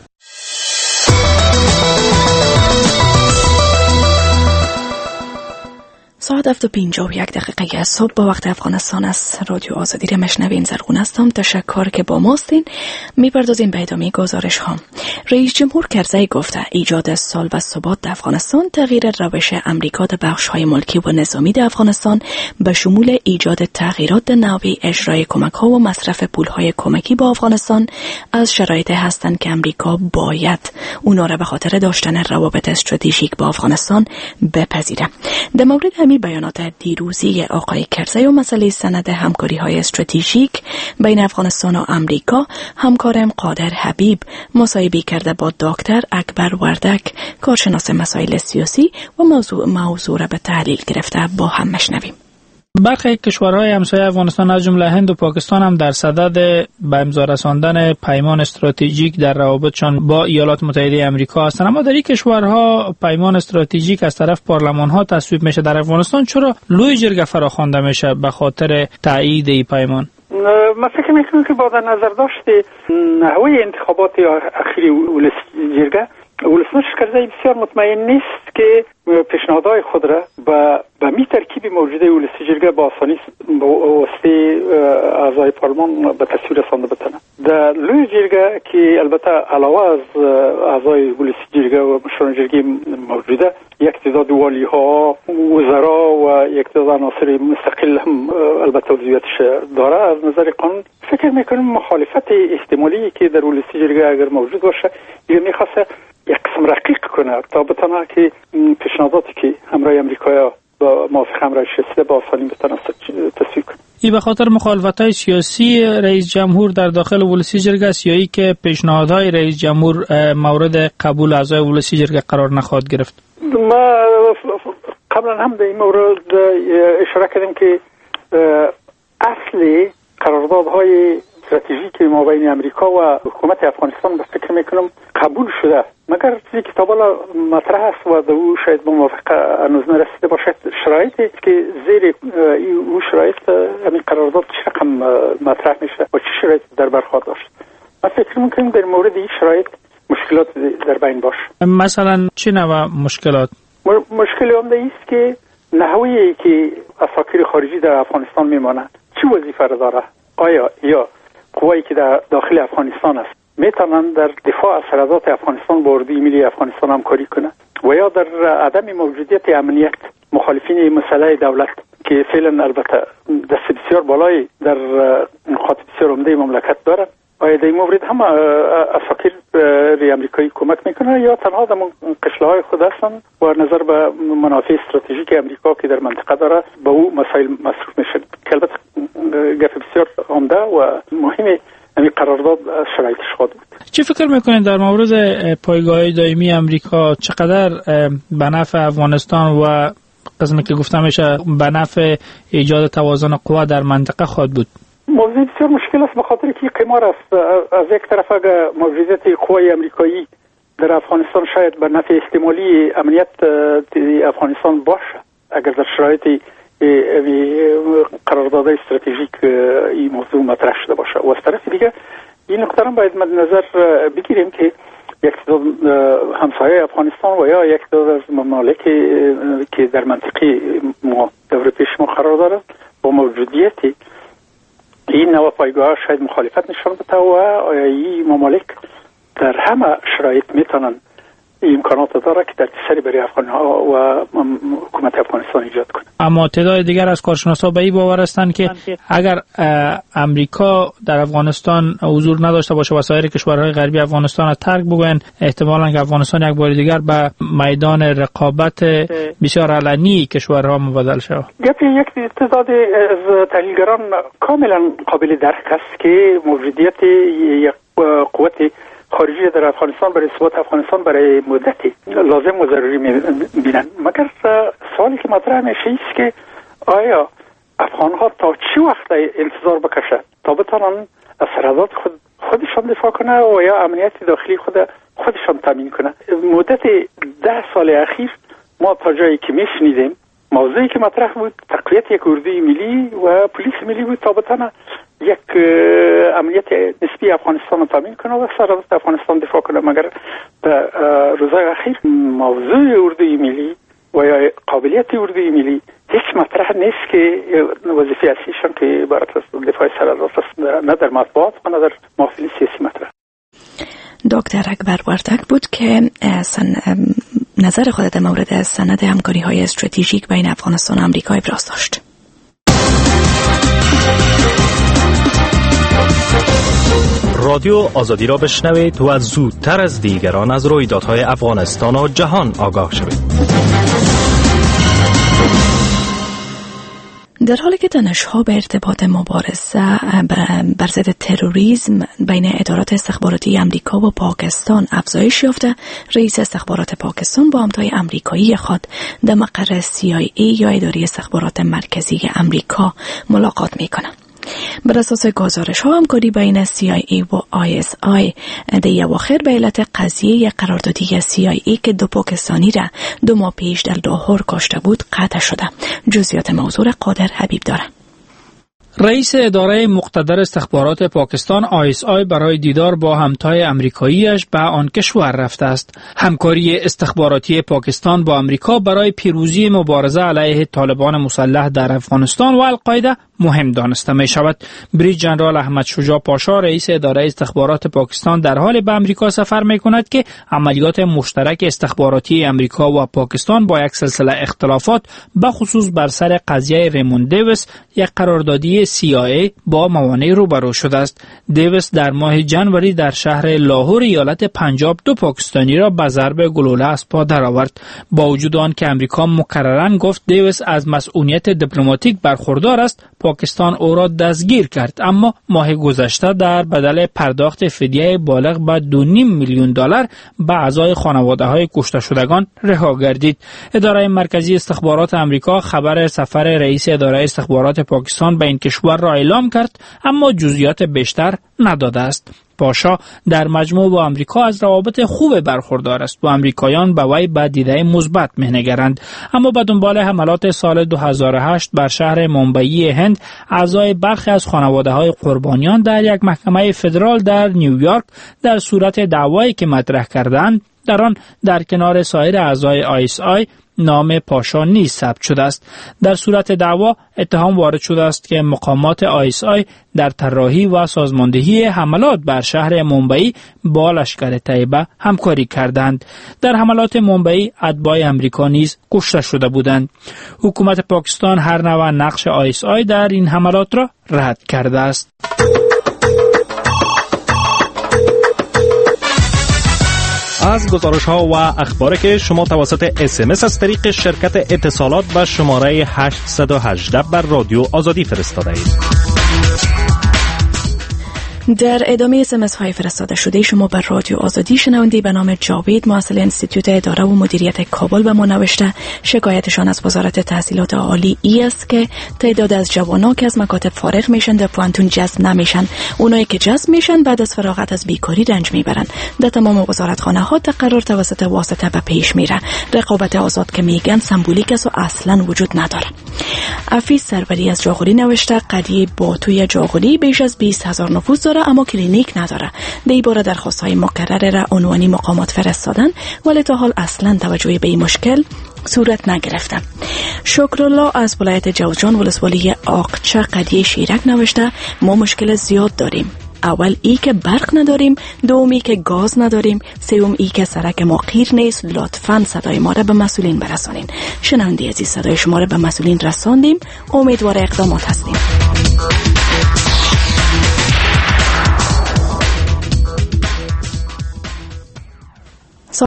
Speaker 17: ساعت هفت و پنجاه و یک دقیقه صبح با وقت افغانستان از رادیو آزادی را مشنوین. زرغون هستم. تشکر که با ماستین. میپردازیم به ادامه گزارش ها. رئیس جمهور کرزی گفته ایجاد صلح و ثبات در افغانستان تغییر روش امریکا در بخش های ملکی و نظامی در افغانستان به شمول ایجاد تغییرات در نحوه اجرای کمک ها و مصرف پول های کمکی با افغانستان از شرایط هستند که امریکا باید اونا را به خاطر داشتن روابط استراتژیک با افغانستان بپذیره. در مورد همین بیانات دیروزی آقای کرزی و مسئله سند همکاری های استراتژیک بین افغانستان و امریکا، همکارم قادر حبیب مصاحبه کرده با دکتر اکبر وردک، کارشناس مسائل سیاسی و موضوع موضوع را به تحلیل گرفته با هم مشنویم.
Speaker 18: برخی کشورهای همسایه افغانستان از جمله هند و پاکستان هم در صدد به امضا رساندن پیمان استراتژیک در روابطشان با ایالات متحده آمریکا هستند، اما در این کشورها پیمان استراتژیک از طرف پارلمان‌ها تصویب میشه. در افغانستان چرا لوی جرگه فراخوانده میشه به خاطر تایید این پیمان؟
Speaker 19: من فکر میکنم که با در نظر داشت نحوه انتخابات اخیری ولسی جرگه، ولسمشر کرزی بسیار مطمئن نیست که پیشنهادهای خود را به به می ترکیب موجوده ولسی جرگه با آسانی با واسطه اعضای پارلمان به تصویر رسانده بتونه. در لوی جرگه که البته علاوه از اعضای ولسی جرگه و مشران جرگه موجوده، یک تعداد والی ها، وزرا و یک تعداد عناصر مستقل هم البته عضویتش داره. از نظر قانون فکر میکنم مخالفت احتمالی که در ولسی جرگه اگر موجود باشه، یا میخواسته یک قسم رقیق کنه تا بتونه که پیشنهاداتی که همراه امریکا با موافق همراه شسته با آسانی بتونه تصویب کنه.
Speaker 18: ای به خاطر مخالفت‌های سیاسی رئیس جمهور در داخل ولسی جرگه است یا ای که پیشنهادهای رئیس جمهور مورد قبول اعضای ولسی جرگه قرار نخواهد گرفت؟
Speaker 19: ما قبلا هم در این مورد اشاره کردیم که اصل قراردادهای استراتژیک مابین امریکا و حکومت افغانستان به فکر میکنم قبول شده، مگر چیزی که تا بالا مطرح است و دو شاید موافقه هنوز نرسیده باشد. شرایطی که زیر او شرایط همین قرارداد چه رقم مطرح میشه و چه شرایط در بر خواهد داشت. من فکر میکنم در مورد این شرایط مشکلات در بین باشه.
Speaker 18: مثلا چه نوع مشکلات؟
Speaker 19: مشکل آمده است که نحوی که اساکیر خارجی در افغانستان میمانند چه وظیفه را داره؟ آیا یا قوایی که در داخل افغانستان است میتونند در دفاع از سرحدات افغانستان با اردوی ملی افغانستان همکاری کنند و یا در عدم موجودیت امنیت مخالفین مسئله دولت که فعلا البته دست بسیار بالایی در نقاط بسیار عمده مملکت دارند، آیا در این مورد هم اساکیر ری امریکایی کمک میکنه یا تنها در قشله‌های خود هستند و نظر به منافع استراتژیک امریکا که در منطقه داره به او مسائل مصروف میشن که البته گپ بسیار عمده و مهمه همین قرارداد شرایطش خود بود.
Speaker 18: چه فکر میکنید در مورد پایگاه دائمی امریکا چقدر به نفع افغانستان و قسمی که گفتم میشه به نفع ایجاد توازن قوا در منطقه خواهد بود؟
Speaker 19: موضوع بسیار مشکل است به خاطر که قمار است. از یک طرف اگر موجودیت قوای امریکایی در افغانستان شاید به نفع احتمالی امنیت افغانستان باشه اگر در شرایط قرارداد استراتژیک این موضوع مطرح شده باشه و از طرف دیگه این نکته را باید مد نظر بگیریم که یک تعداد همسایه افغانستان و یا یک تعداد از ممالک که در منطقه ما دور پیش ما قرار دارد با موجودیت این نوع پایگاه شاید مخالفت نشان بده و این ممالک در همه شرایط میتونن امکانات داره که در سری برای افغان ها و حکومت افغانستان ایجاد کنه.
Speaker 18: اما تعداد دیگر از کارشناسا به این باور هستند که اگر امریکا در افغانستان حضور نداشته باشه و سایر کشورهای غربی افغانستان را ترک بگوین، احتمالاً که افغانستان یک بار دیگر به میدان رقابت بسیار علنی کشورها مبادله شود.
Speaker 19: گپی یک تعداد از تحلیلگران کاملا قابل درک است که موجودیت یک قوت خارجی در افغانستان برای ثبات افغانستان برای مدتی لازم و ضروری می‌بینند. مگر سوالی که مطرح میشه است که آیا افغان‌ها تا چه وقت انتظار بکشند تا بتوانند از سرحدات خود خودشان دفاع کنند و یا امنیت داخلی خود خودشان تامین کنند؟ مدت ده سال اخیر ما تا جایی که میشنیدیم موضوعی که مطرح بود تقویت یک اردوی ملی و پلیس ملی بود تا بتونه یک امنیت نسبی افغانستان رو تامین کنه و سرحدات افغانستان دفاع کنه. مگر در روزهای اخیر موضوع اردوی ملی و یا قابلیت اردوی ملی هیچ مطرح نیست که وظیفه اصلیشان که عبارت از دفاع سرحدات است، نه در مطبوعات و نه در محافل سیاسی مطرح.
Speaker 17: دکتر اکبر وردک بود که نظر خود در مورد سند همکاری های استراتژیک بین افغانستان و آمریکا ابراز داشت.
Speaker 20: رادیو آزادی را بشنوید و زودتر از دیگران از رویدادهای افغانستان و جهان آگاه شوید.
Speaker 17: در حالی که دانش‌ها به ارتباط مبارزه بر ضد تروریسم بین ادارات استخباراتی آمریکا و پاکستان افزایش یافته، رئیس استخبارات پاکستان با همتای آمریکایی خود در مقر سی آی ای یا اداره استخبارات مرکزی آمریکا ملاقات می‌کنند. بر اساس گزارش‌ها همکاری بین سی آی ای و آی اس آی در اواخر به علت قضیه قراردادی سی آی ای که دو پاکستانی را دو ماه پیش در لاهور کشته بود قطع شده. جزئیات موضوع قادر حبیب داره.
Speaker 18: رئیس اداره مقتدر استخبارات پاکستان آی اس آی برای دیدار با همتای آمریکایی‌اش به آن کشور رفته است. همکاری استخباراتی پاکستان با آمریکا برای پیروزی مبارزه علیه طالبان مسلح در افغانستان و القاعده مهم دانسته می شود. بریج جنرال احمد شجاع پاشا رئیس اداره استخبارات پاکستان در حال به آمریکا سفر می کند که عملیات مشترک استخباراتی آمریکا و پاکستان با یک سلسله اختلافات بخصوص بر سر قضیه ریموند دیویس یک قراردادی سی آی ای با موانع روبرو شده است. دیویس در ماه جنوری در شهر لاهور ایالت پنجاب دو پاکستانی را به ضرب گلوله از پا درآورد. با وجود آن که آمریکا مکرراً گفت دیویس از مسئولیت دیپلماتیک برخوردار است، پاکستان او را دستگیر کرد، اما ماه گذشته در بدل پرداخت فدیه بالغ به دو نیم میلیون دلار به اعضای خانواده‌های کشته شدگان رها گردید. اداره مرکزی استخبارات آمریکا خبر سفر رئیس اداره استخبارات پاکستان به این کشور را اعلام کرد، اما جزئیات بیشتر نداده است. پاشا در مجموع با آمریکا از روابط خوب برخوردار است و آمریکایان به وی با دیده مثبت می‌نگرند. اما به دنبال حملات سال دو هزار و هشت بر شهر مومبایی هند، اعضای برخی از خانواده‌های قربانیان در یک محکمه فدرال در نیویورک در صورت دعوایی که مطرح کردند در آن در کنار سایر اعضای آی اس آی نام پاشا نیز ثبت شده است. در صورت دعوا اتهام وارد شده است که مقامات آی اس آی در طراحی و سازماندهی حملات بر شهر مومبئی با لشکر طیبه همکاری کردند. در حملات مومبئی اتباع امریکا نیز کشته شده بودند. حکومت پاکستان هر نوع نقش آی اس آی در این حملات را رد کرده است.
Speaker 20: از گزارش ها و اخباری که شما توسط اس ام اس از طریق شرکت اتصالات به شماره هشت یک هشت بر رادیو آزادی فرستاده اید.
Speaker 17: در ادامه اس ام اس های فرستاده شده شما بر رادیو آزادی شنونده به نام جاوید مسئول انستیتوت اداره و مدیریت کابل به ما نوشته شکایتشان از وزارت تحصیلات عالی ای است که تعداد از جوانان که از مکاتب فارغ میشن در پوانتون جذب نمیشن. اونایی که جذب میشن بعد از فراغت از بیکاری رنج میبرن. در تمام وزارتخانه ها تقرر توسط واسطه به پیش میره. رقابت آزاد که میگن سمبولیک است و اصلا وجود نداره. عفیف سروری از جاغوری نوشته قریه با توی جاغوری بیش از بیست هزار نفوس داره اما کلینیک نداره. در باره درخواست‌های مکرر را عنوانی مقامات فرستادن ولی تا حال اصلا توجهی به این مشکل صورت نگرفته. شکرالله از ولایت جوزجان ولسوالی آقچه قریه شیرک نوشته ما مشکل زیاد داریم. اول ای که برق نداریم، دومی که گاز نداریم، سوم ای که سرک ما قیر نیست. لطفاً صدای ما را به مسئولین برسانین. شنونده عزیز صدای شما را به مسئولین رساندیم. امیدوار اقدامات هستیم.